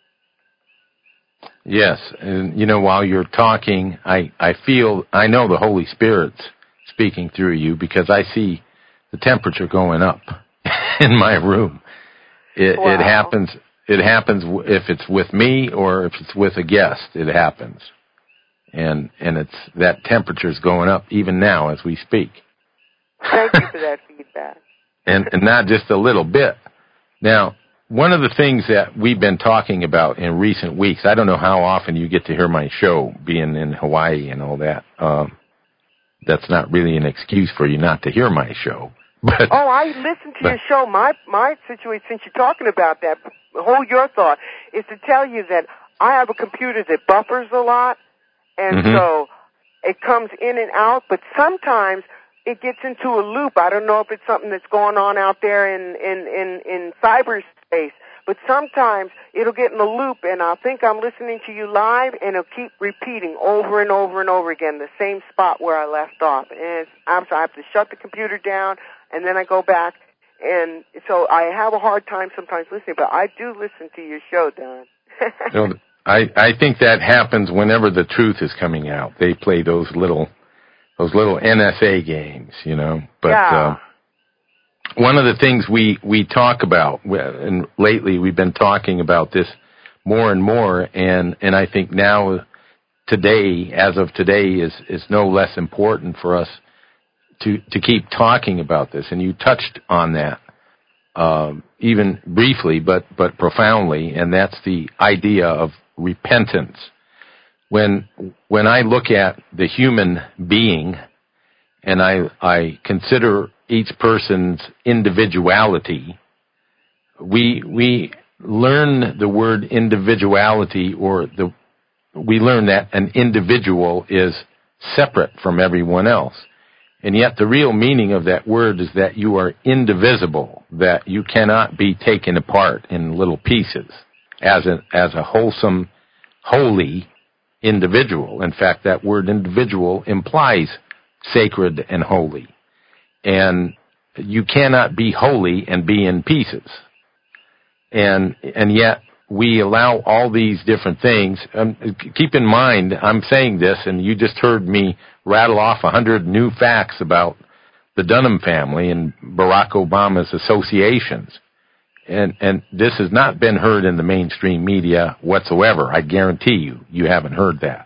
Yes, and while you're talking, I know the Holy Spirit's speaking through you, because I see the temperature going up in my room. It happens if it's with me or if it's with a guest. It happens, and it's that temperature's going up even now as we speak. Thank you for that feedback. and not just a little bit. Now, one of the things that we've been talking about in recent weeks, I don't know how often you get to hear my show, being in Hawaii and all that. That's not really an excuse for you not to hear my show. But, I listen to your show. My situation, since you're talking about that, hold your thought, is to tell you that I have a computer that buffers a lot, and so it comes in and out, but sometimes it gets into a loop. I don't know if it's something that's going on out there in cyberspace, but sometimes it'll get in a loop, and I'll think I'm listening to you live, and it'll keep repeating over and over and over again the same spot where I left off. And I have to shut the computer down, and then I go back, and so I have a hard time sometimes listening, but I do listen to your show, Don. I think that happens whenever the truth is coming out. They play those little NSA games, But yeah. One of the things we talk about, and lately we've been talking about this more and more, and I think now, today, as of today, is no less important for us to keep talking about this. And you touched on that, even briefly, but profoundly, and that's the idea of repentance. When I look at the human being, and I consider each person's individuality, we learn the word individuality, we learn that an individual is separate from everyone else. And yet the real meaning of that word is that you are indivisible, that you cannot be taken apart in little pieces as a wholesome, holy individual. In fact, that word individual implies sacred and holy. And you cannot be holy and be in pieces. And yet we allow all these different things. Keep in mind, I'm saying this, and you just heard me rattle off 100 new facts about the Dunham family and Barack Obama's associations. And this has not been heard in the mainstream media whatsoever. I guarantee you haven't heard that.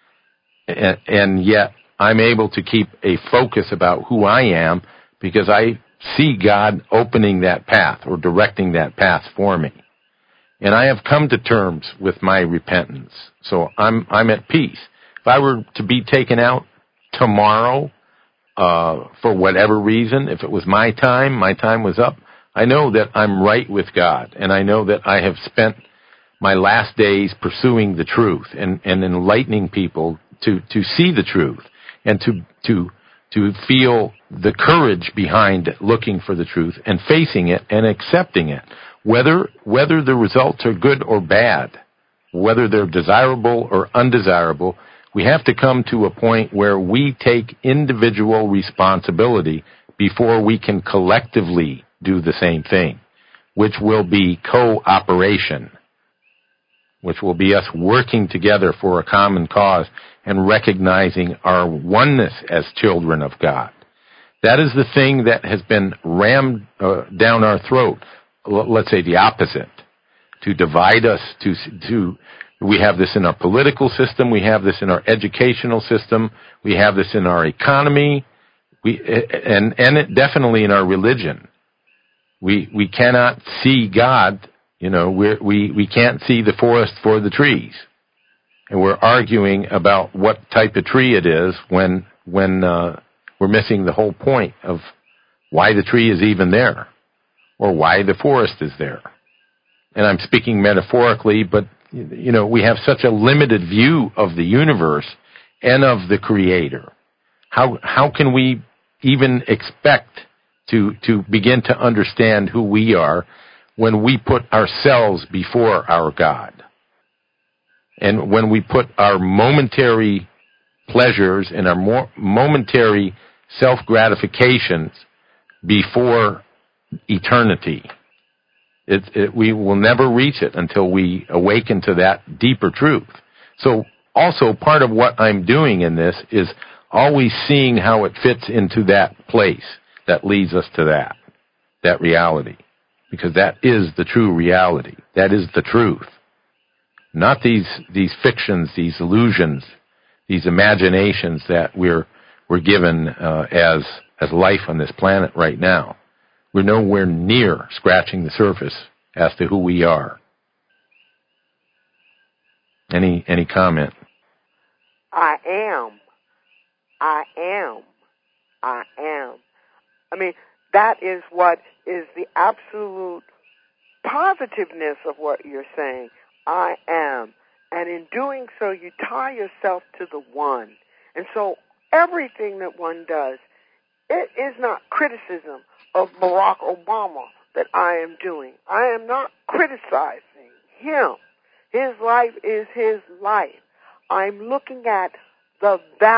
And yet I'm able to keep a focus about who I am because I see God opening that path or directing that path for me. And I have come to terms with my repentance. So I'm at peace. If I were to be taken out tomorrow, for whatever reason, if it was my time was up, I know that I'm right with God, and I know that I have spent my last days pursuing the truth and enlightening people to see the truth and to feel the courage behind looking for the truth and facing it and accepting it, whether the results are good or bad, whether they're desirable or undesirable. We have to come to a point where we take individual responsibility before we can collectively do the same thing, which will be cooperation, which will be us working together for a common cause and recognizing our oneness as children of God. That is the thing that has been rammed down our throat. Let's say the opposite, to divide us. We have this in our political system. We have this in our educational system. We have this in our economy. And it definitely in our religion. We cannot see God, we can't see the forest for the trees. And we're arguing about what type of tree it is when we're missing the whole point of why the tree is even there or why the forest is there. And I'm speaking metaphorically, but we have such a limited view of the universe and of the Creator. How can we even expect to begin to understand who we are when we put ourselves before our God? And when we put our momentary pleasures and our momentary self-gratifications before eternity, we will never reach it until we awaken to that deeper truth. So also part of what I'm doing in this is always seeing how it fits into that place that leads us to that reality. Because that is the true reality. That is the truth. Not these fictions, these illusions, these imaginations that we're given as life on this planet right now. We're nowhere near scratching the surface as to who we are. Any comment? I am. I mean, that is what is the absolute positiveness of what you're saying. I am. And in doing so, you tie yourself to the one. And so everything that one does, it is not criticism of Barack Obama that I am doing. I am not criticizing him. His life is his life. I'm looking at the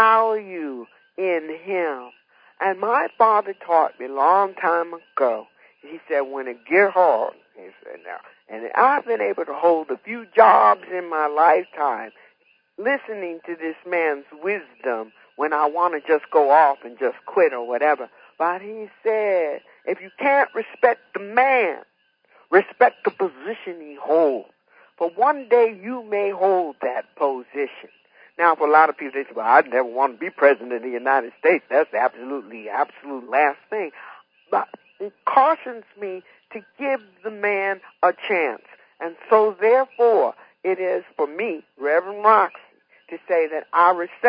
value in him. And my father taught me a long time ago. He said, when it get hard, he said, now, and I've been able to hold a few jobs in my lifetime, listening to this man's wisdom when I want to just go off and just quit or whatever. But he said, if you can't respect the man, respect the position he holds. For one day you may hold that position. Now, for a lot of people, they say, well, I'd never want to be president of the United States. That's the absolute last thing. But it cautions me to give the man a chance. And so, therefore, it is for me, Reverend Roxy, to say that I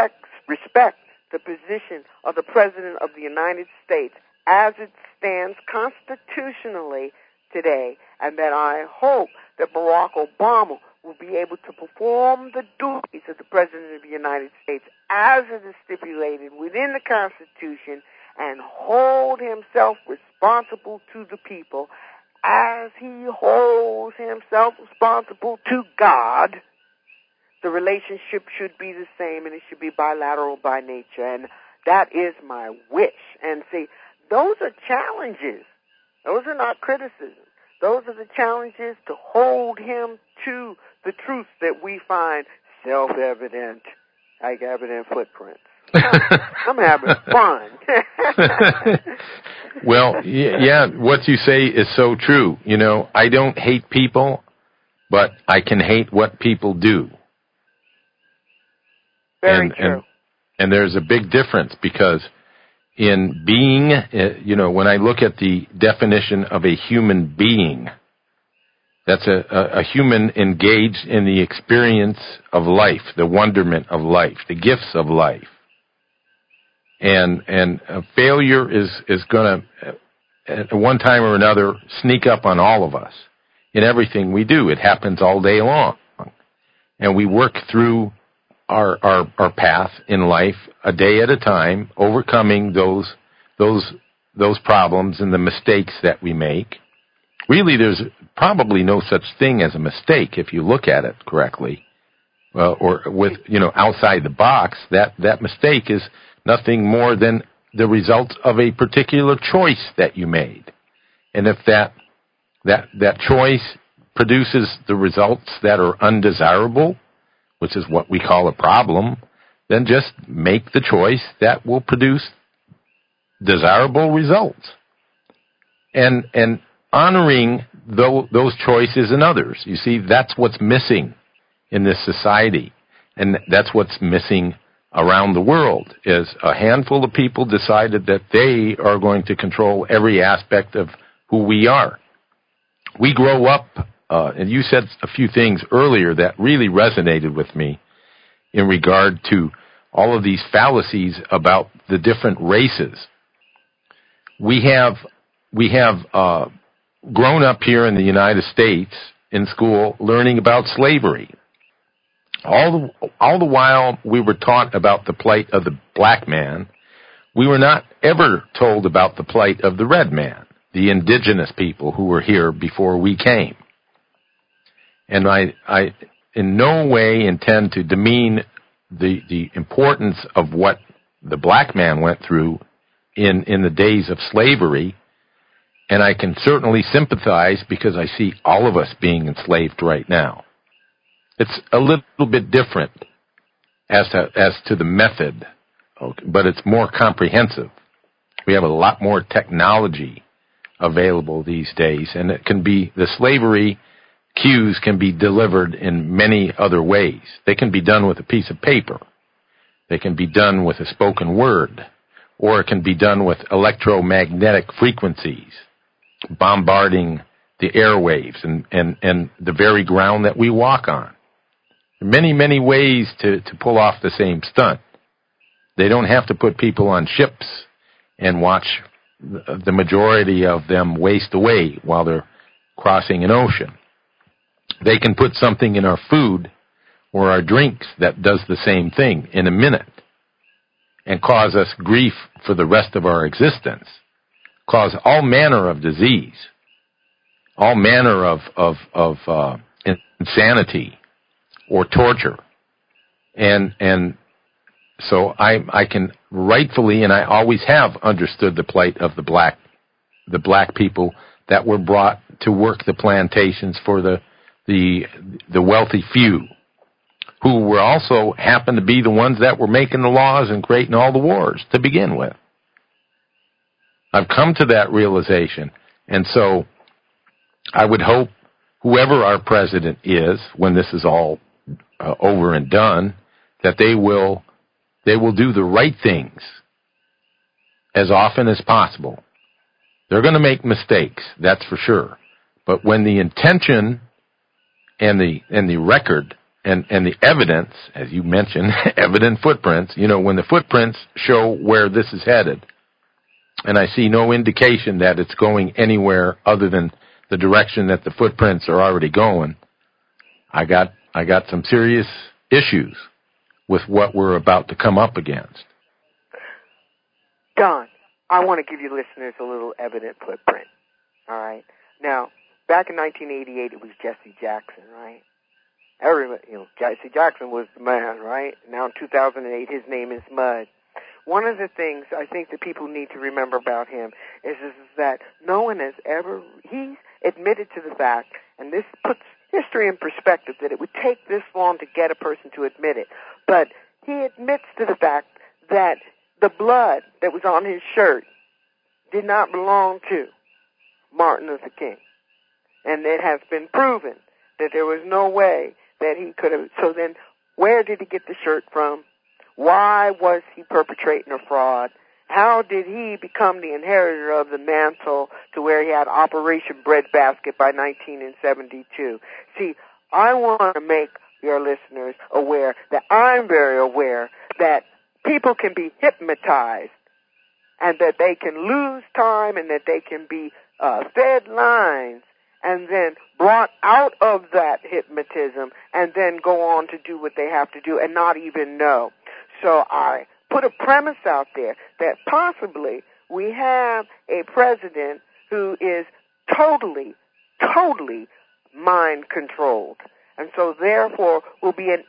respect the position of the President of the United States as it stands constitutionally today, and that I hope that Barack Obama will be able to perform the duties of the President of the United States as it is stipulated within the Constitution and hold himself responsible to the people as he holds himself responsible to God. The relationship should be the same, and it should be bilateral by nature, and that is my wish. And see, those are challenges. Those are not criticisms. Those are the challenges to hold him to the truth that we find self-evident, like evident footprints. I'm having fun. Well, yeah, what you say is so true. You know, I don't hate people, but I can hate what people do. Very true. And there's a big difference, because in being, when I look at the definition of a human being, that's a human engaged in the experience of life, the wonderment of life, the gifts of life. And failure is going to, at one time or another, sneak up on all of us in everything we do. It happens all day long. And we work through our path in life a day at a time, overcoming those problems and the mistakes that we make. Really, there's probably no such thing as a mistake if you look at it correctly, or with outside the box. That mistake is nothing more than the result of a particular choice that you made, and if that choice produces the results that are undesirable, which is what we call a problem, then just make the choice that will produce desirable results. And honoring those choices and others. You see, that's what's missing in this society. And that's what's missing around the world, is a handful of people decided that they are going to control every aspect of who we are. We grow up, and you said a few things earlier that really resonated with me in regard to all of these fallacies about the different races. We have grown up here in the United States in school learning about slavery. All the while we were taught about the plight of the black man, we were not ever told about the plight of the red man, the indigenous people who were here before we came. And I in no way intend to demean the importance of what the black man went through in the days of slavery, and I can certainly sympathize because I see all of us being enslaved right now. It's a little bit different as to the method, but it's more comprehensive. We have a lot more technology available these days, and the slavery cues can be delivered in many other ways. They can be done with a piece of paper. They can be done with a spoken word, or it can be done with electromagnetic frequencies bombarding the airwaves and the very ground that we walk on. Many, many ways to pull off the same stunt. They don't have to put people on ships and watch the majority of them waste away while they're crossing an ocean. They can put something in our food or our drinks that does the same thing in a minute and cause us grief for the rest of our existence, cause all manner of disease, all manner of insanity or torture. And so I can rightfully, and I always have understood the plight of the black people that were brought to work the plantations for the wealthy few, who were also happened to be the ones that were making the laws and creating all the wars to begin with. I've come to that realization, and so I would hope whoever our president is, when this is all over and done, that they will do the right things as often as possible. They're going to make mistakes, that's for sure. But when the intention and the record and the evidence, as you mentioned, evident footprints, when the footprints show where this is headed, and I see no indication that it's going anywhere other than the direction that the footprints are already going, I got some serious issues with what we're about to come up against. Don, I want to give you listeners a little evident footprint. All right. Now, back in 1988, it was Jesse Jackson, right? Everybody, Jesse Jackson was the man, right? Now in 2008, his name is Mud. One of the things I think that people need to remember about him is that no one has ever, he's admitted to the fact, and this puts history in perspective, that it would take this long to get a person to admit it. But he admits to the fact that the blood that was on his shirt did not belong to Martin Luther King. And it has been proven that there was no way that he could have. So then, where did he get the shirt from? Why was he perpetrating a fraud? How did he become the inheritor of the mantle to where he had Operation Breadbasket by 1972? See, I want to make your listeners aware that I'm very aware that people can be hypnotized and that they can lose time and that they can be fed lines and then brought out of that hypnotism and then go on to do what they have to do and not even know. So I put a premise out there that possibly we have a president who is totally mind-controlled. And so therefore will be an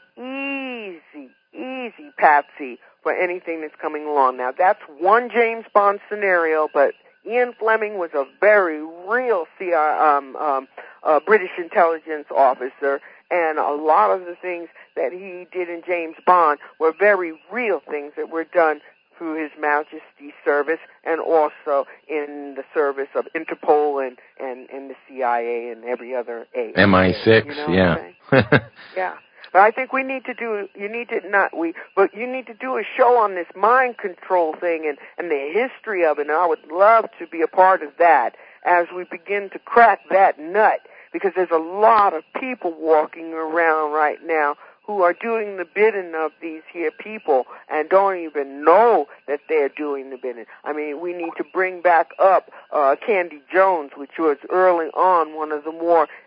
easy patsy for anything that's coming along. Now that's one James Bond scenario, but Ian Fleming was a very real British intelligence officer, and a lot of the things that he did in James Bond were very real things that were done through His Majesty's service and also in the service of Interpol and the CIA and every other agency. MI6, yeah. Yeah. But I think you need to do a show on this mind control thing and the history of it, and I would love to be a part of that as we begin to crack that nut, because there's a lot of people walking around right now who are doing the bidding of these here people and don't even know that they're doing the bidding. I mean, we need to bring back up Candy Jones, which was early on one of the more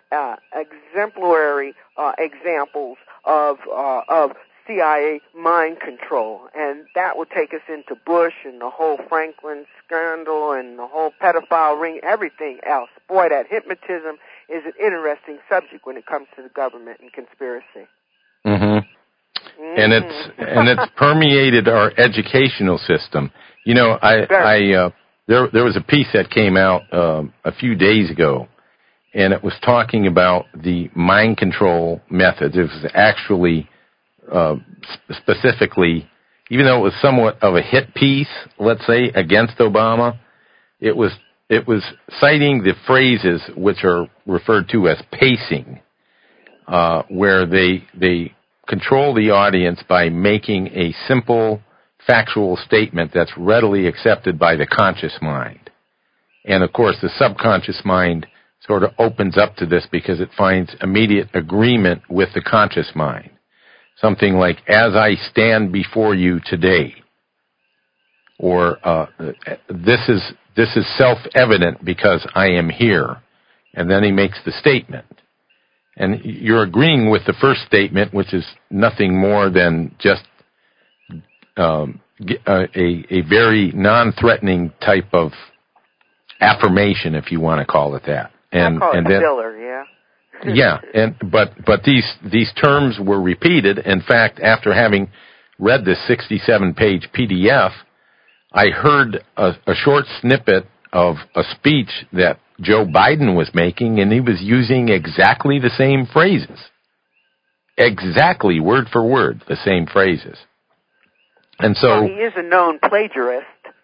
exemplary examples of CIA mind control, and that would take us into Bush and the whole Franklin scandal and the whole pedophile ring, everything else. Boy, that hypnotism is an interesting subject when it comes to the government and conspiracy. Mm-hmm. And it's permeated our educational system. You know, there was a piece that came out a few days ago, and it was talking about the mind control methods. It was actually specifically, even though it was somewhat of a hit piece, let's say, against Obama, it was citing the phrases which are referred to as pacing, where they control the audience by making a simple factual statement that's readily accepted by the conscious mind. And of course, the subconscious mind sort of opens up to this because it finds immediate agreement with the conscious mind. Something like, as I stand before you today, or this is self-evident because I am here. And then he makes the statement. And you're agreeing with the first statement, which is nothing more than just a very non-threatening type of affirmation, if you want to call it that. And call it filler, yeah. Yeah, but these terms were repeated. In fact, after having read this 67-page PDF, I heard a short snippet of a speech that Joe Biden was making, and he was using exactly the same phrases. Exactly, word for word, the same phrases. And so... Well, he is a known plagiarist.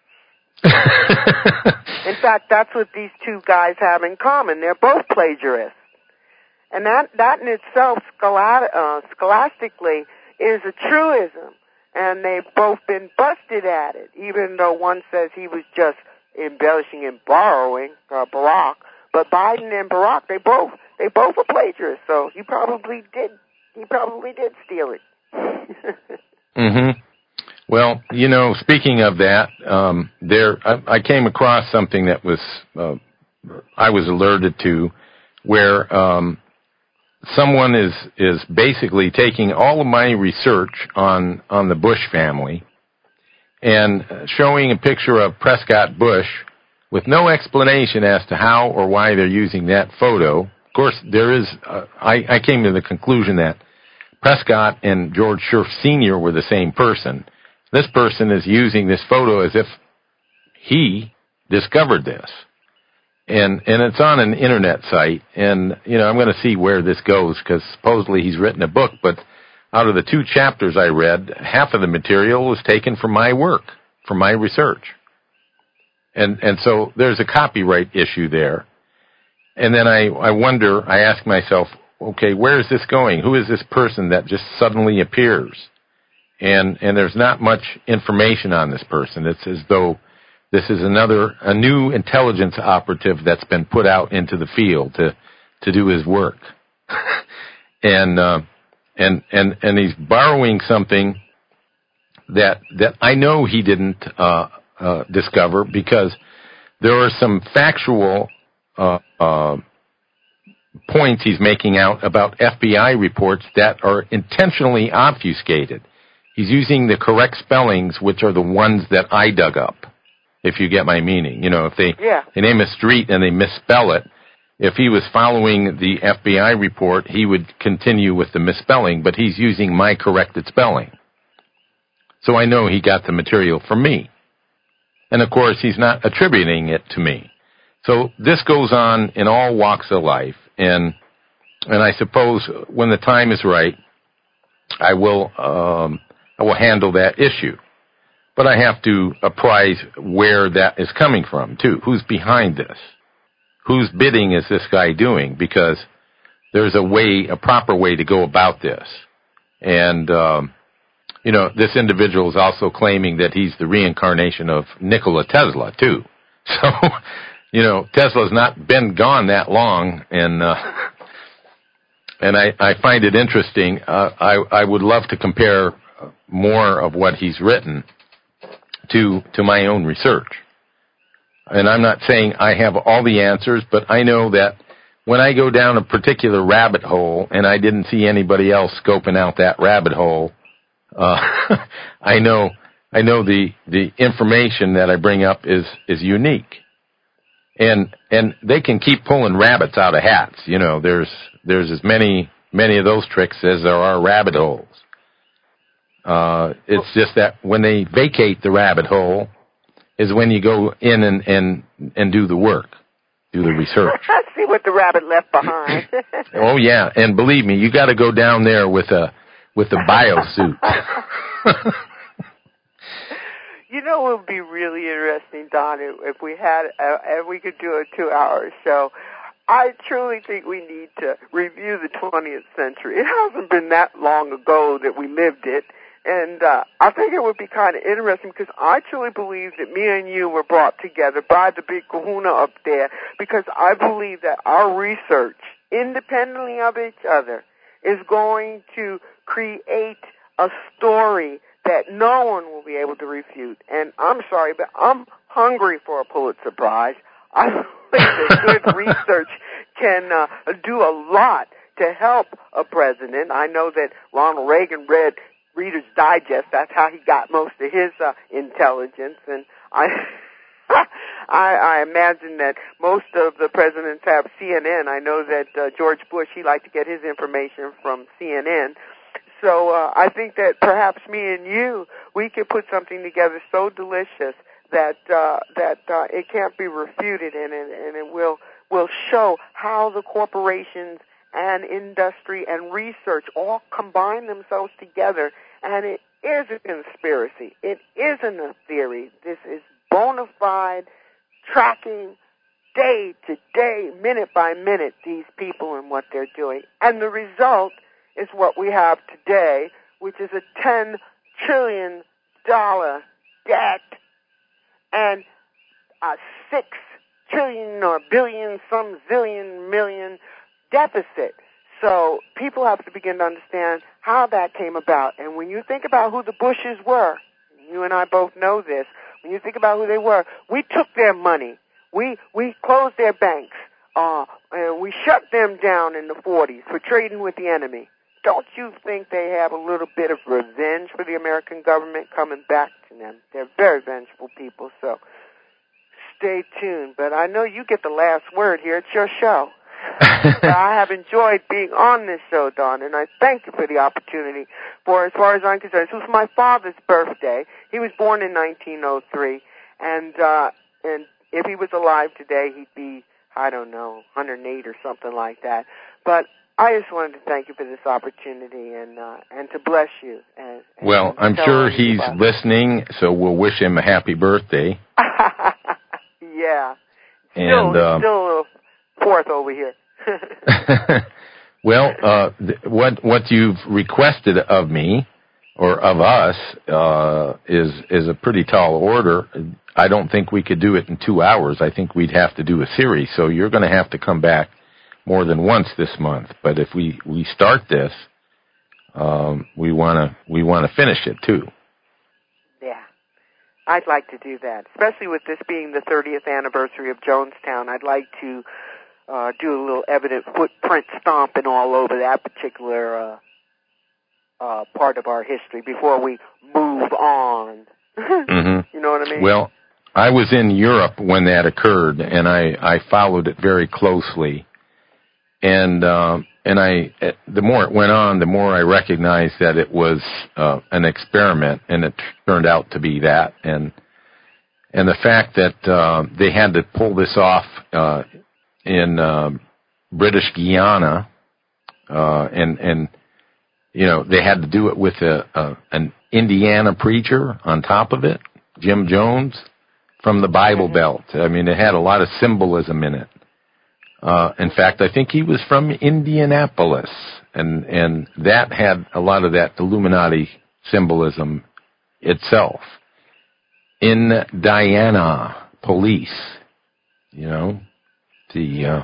In fact, that's what these two guys have in common. They're both plagiarists. And that in itself, scholastically, is a truism. And they've both been busted at it, even though one says he was just embellishing and borrowing, Barack. But Biden and Barack, they both are plagiarists. So he probably did steal it. Mm-hmm. Well, you know, speaking of that, I came across something that was I was alerted to, where someone is basically taking all of my research on the Bush family and showing a picture of Prescott Bush with no explanation as to how or why they're using that photo. Of course, there is. I came to the conclusion that Prescott and George Scherf Sr. were the same person. This person is using this photo as if he discovered this. And it's on an internet site, and, you know, I'm going to see where this goes, because supposedly he's written a book, but out of the 2 chapters I read, half of the material was taken from my work, from my research. And so there's a copyright issue there. And then I ask myself, okay, where is this going? Who is this person that just suddenly appears? And there's not much information on this person. It's as though this is a new intelligence operative that's been put out into the field to do his work. and he's borrowing something that I know he didn't discover, because there are some factual points he's making out about FBI reports that are intentionally obfuscated. He's using the correct spellings, which are the ones that I dug up, if you get my meaning. You know, if they name a street and they misspell it, if he was following the FBI report, he would continue with the misspelling, but he's using my corrected spelling. So I know he got the material from me. And, of course, he's not attributing it to me. So this goes on in all walks of life, and I suppose when the time is right, I will handle that issue. But I have to apprise where that is coming from, too. Who's behind this? Whose bidding is this guy doing? Because there's a proper way to go about this. And, you know, this individual is also claiming that he's the reincarnation of Nikola Tesla, too. So, you know, Tesla's not been gone that long, and I find it interesting. I would love to compare more of what he's written to my own research. And I'm not saying I have all the answers, but I know that when I go down a particular rabbit hole and I didn't see anybody else scoping out that rabbit hole, I know the information that I bring up is unique. And they can keep pulling rabbits out of hats. You know, there's as many of those tricks as there are rabbit holes. It's just that when they vacate the rabbit hole is when you go in and do the work, do the research. See what the rabbit left behind. Oh yeah, and believe me, you got to go down there with a biosuit. You know, it would be really interesting, Don, if we could do a 2-hour show. I truly think we need to review the 20th century. It hasn't been that long ago that we lived it, and I think it would be kind of interesting because I truly believe that me and you were brought together by the big kahuna up there because I believe that our research, independently of each other, is going to create a story that no one will be able to refute. And I'm sorry, but I'm hungry for a Pulitzer Prize. I think that good research can do a lot to help a president. I know that Ronald Reagan read Reader's Digest. That's how he got most of his intelligence. And I imagine that most of the presidents have CNN. I know that George Bush, he liked to get his information from CNN. So I think that perhaps me and you, we could put something together so delicious that it can't be refuted, and it will show how the corporations and industry and research all combine themselves together. And it is a conspiracy. It isn't a theory. This is bona fide tracking day to day, minute by minute, these people and what they're doing. And the result is what we have today, which is a $10 trillion debt and a $6 trillion or billion, some zillion million deficit. So people have to begin to understand how that came about. And when you think about who the Bushes were, you and I both know this, when you think about who they were, we took their money. We closed their banks. And we shut them down in the 40s for trading with the enemy. Don't you think they have a little bit of revenge for the American government coming back to them? They're very vengeful people, so stay tuned. But I know you get the last word here. It's your show. I have enjoyed being on this show, Don, and I thank you for the opportunity. For as far as I'm concerned, this was my father's birthday. He was born in 1903, and if he was alive today, he'd be, I don't know, 108 or something like that. But I just wanted to thank you for this opportunity and to bless you. And well, I'm sure he's listening, so we'll wish him a happy birthday. Yeah. And still fourth over here. Well, what you've requested of me or of us is a pretty tall order. I don't think we could do it in 2 hours. I think we'd have to do a series. So you're going to have to come back more than once this month. But if we start this, we want to finish it too. Yeah, I'd like to do that, especially with this being the 30th anniversary of Jonestown. I'd like to do a little evident footprint stomping all over that particular part of our history before we move on. Mm-hmm. You know what I mean? Well, I was in Europe when that occurred, and I followed it very closely. And the more it went on, the more I recognized that it was an experiment, and it turned out to be that. And the fact that they had to pull this off in British Guiana, and you know, they had to do it with an Indiana preacher on top of it, Jim Jones, from the Bible Belt. I mean, it had a lot of symbolism in it. In fact, I think he was from Indianapolis, and that had a lot of that Illuminati symbolism itself. In Diana Police, you know, Yeah.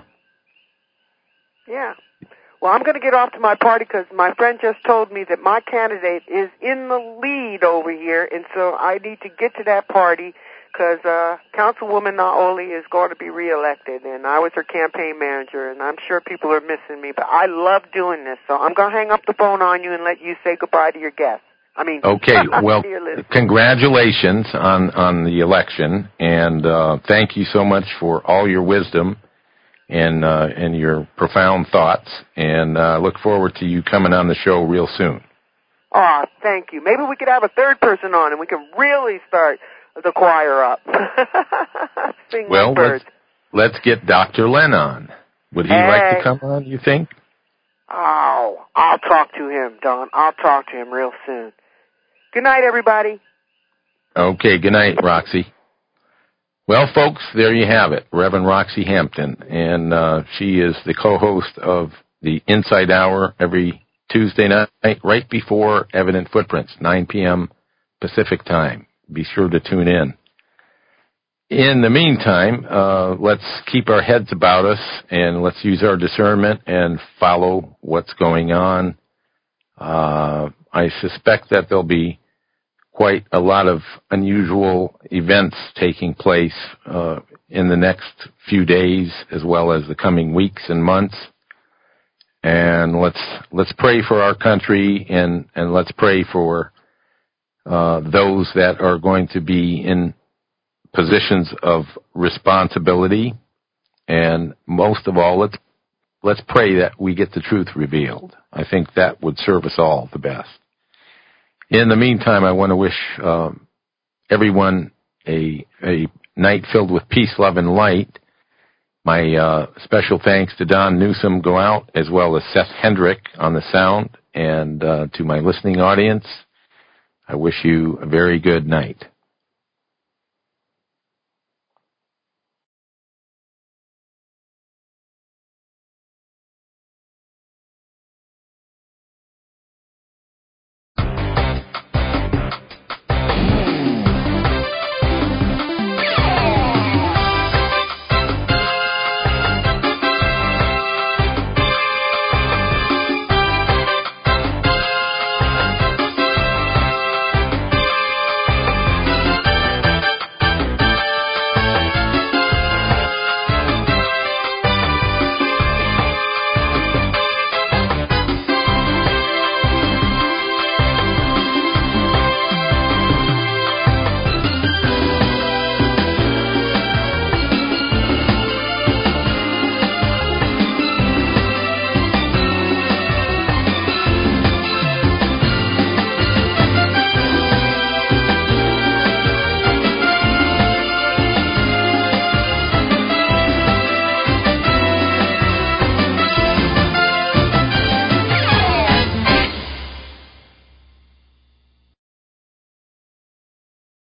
Well, I'm going to get off to my party because my friend just told me that my candidate is in the lead over here, and so I need to get to that party because Councilwoman Naoli is going to be reelected, and I was her campaign manager, and I'm sure people are missing me, but I love doing this, so I'm going to hang up the phone on you and let you say goodbye to your guests. Okay, well, congratulations on the election, and thank you so much for all your wisdom and your profound thoughts, and look forward to you coming on the show real soon. Oh, thank you. Maybe we could have a third person on, and we could really start the choir up. Sing like birds. Let's get Dr. Len on. Would he like to come on, you think? Oh, I'll talk to him, Don. I'll talk to him real soon. Good night, everybody. Okay, good night, Roxy. Well, folks, there you have it, Reverend Roxy Hampton, and she is the co-host of the Inside Hour every Tuesday night, right before Evident Footprints, 9 p.m. Pacific time. Be sure to tune in. In the meantime, let's keep our heads about us, and let's use our discernment and follow what's going on. I suspect that there'll be quite a lot of unusual events taking place in the next few days, as well as the coming weeks and months. And let's pray for our country, and let's pray for those that are going to be in positions of responsibility. And most of all, let's pray that we get the truth revealed. I think that would serve us all the best. In the meantime, I want to wish everyone a night filled with peace, love, and light. My special thanks to Don Newsom go out, as well as Seth Hendrick on the sound, and to my listening audience, I wish you a very good night.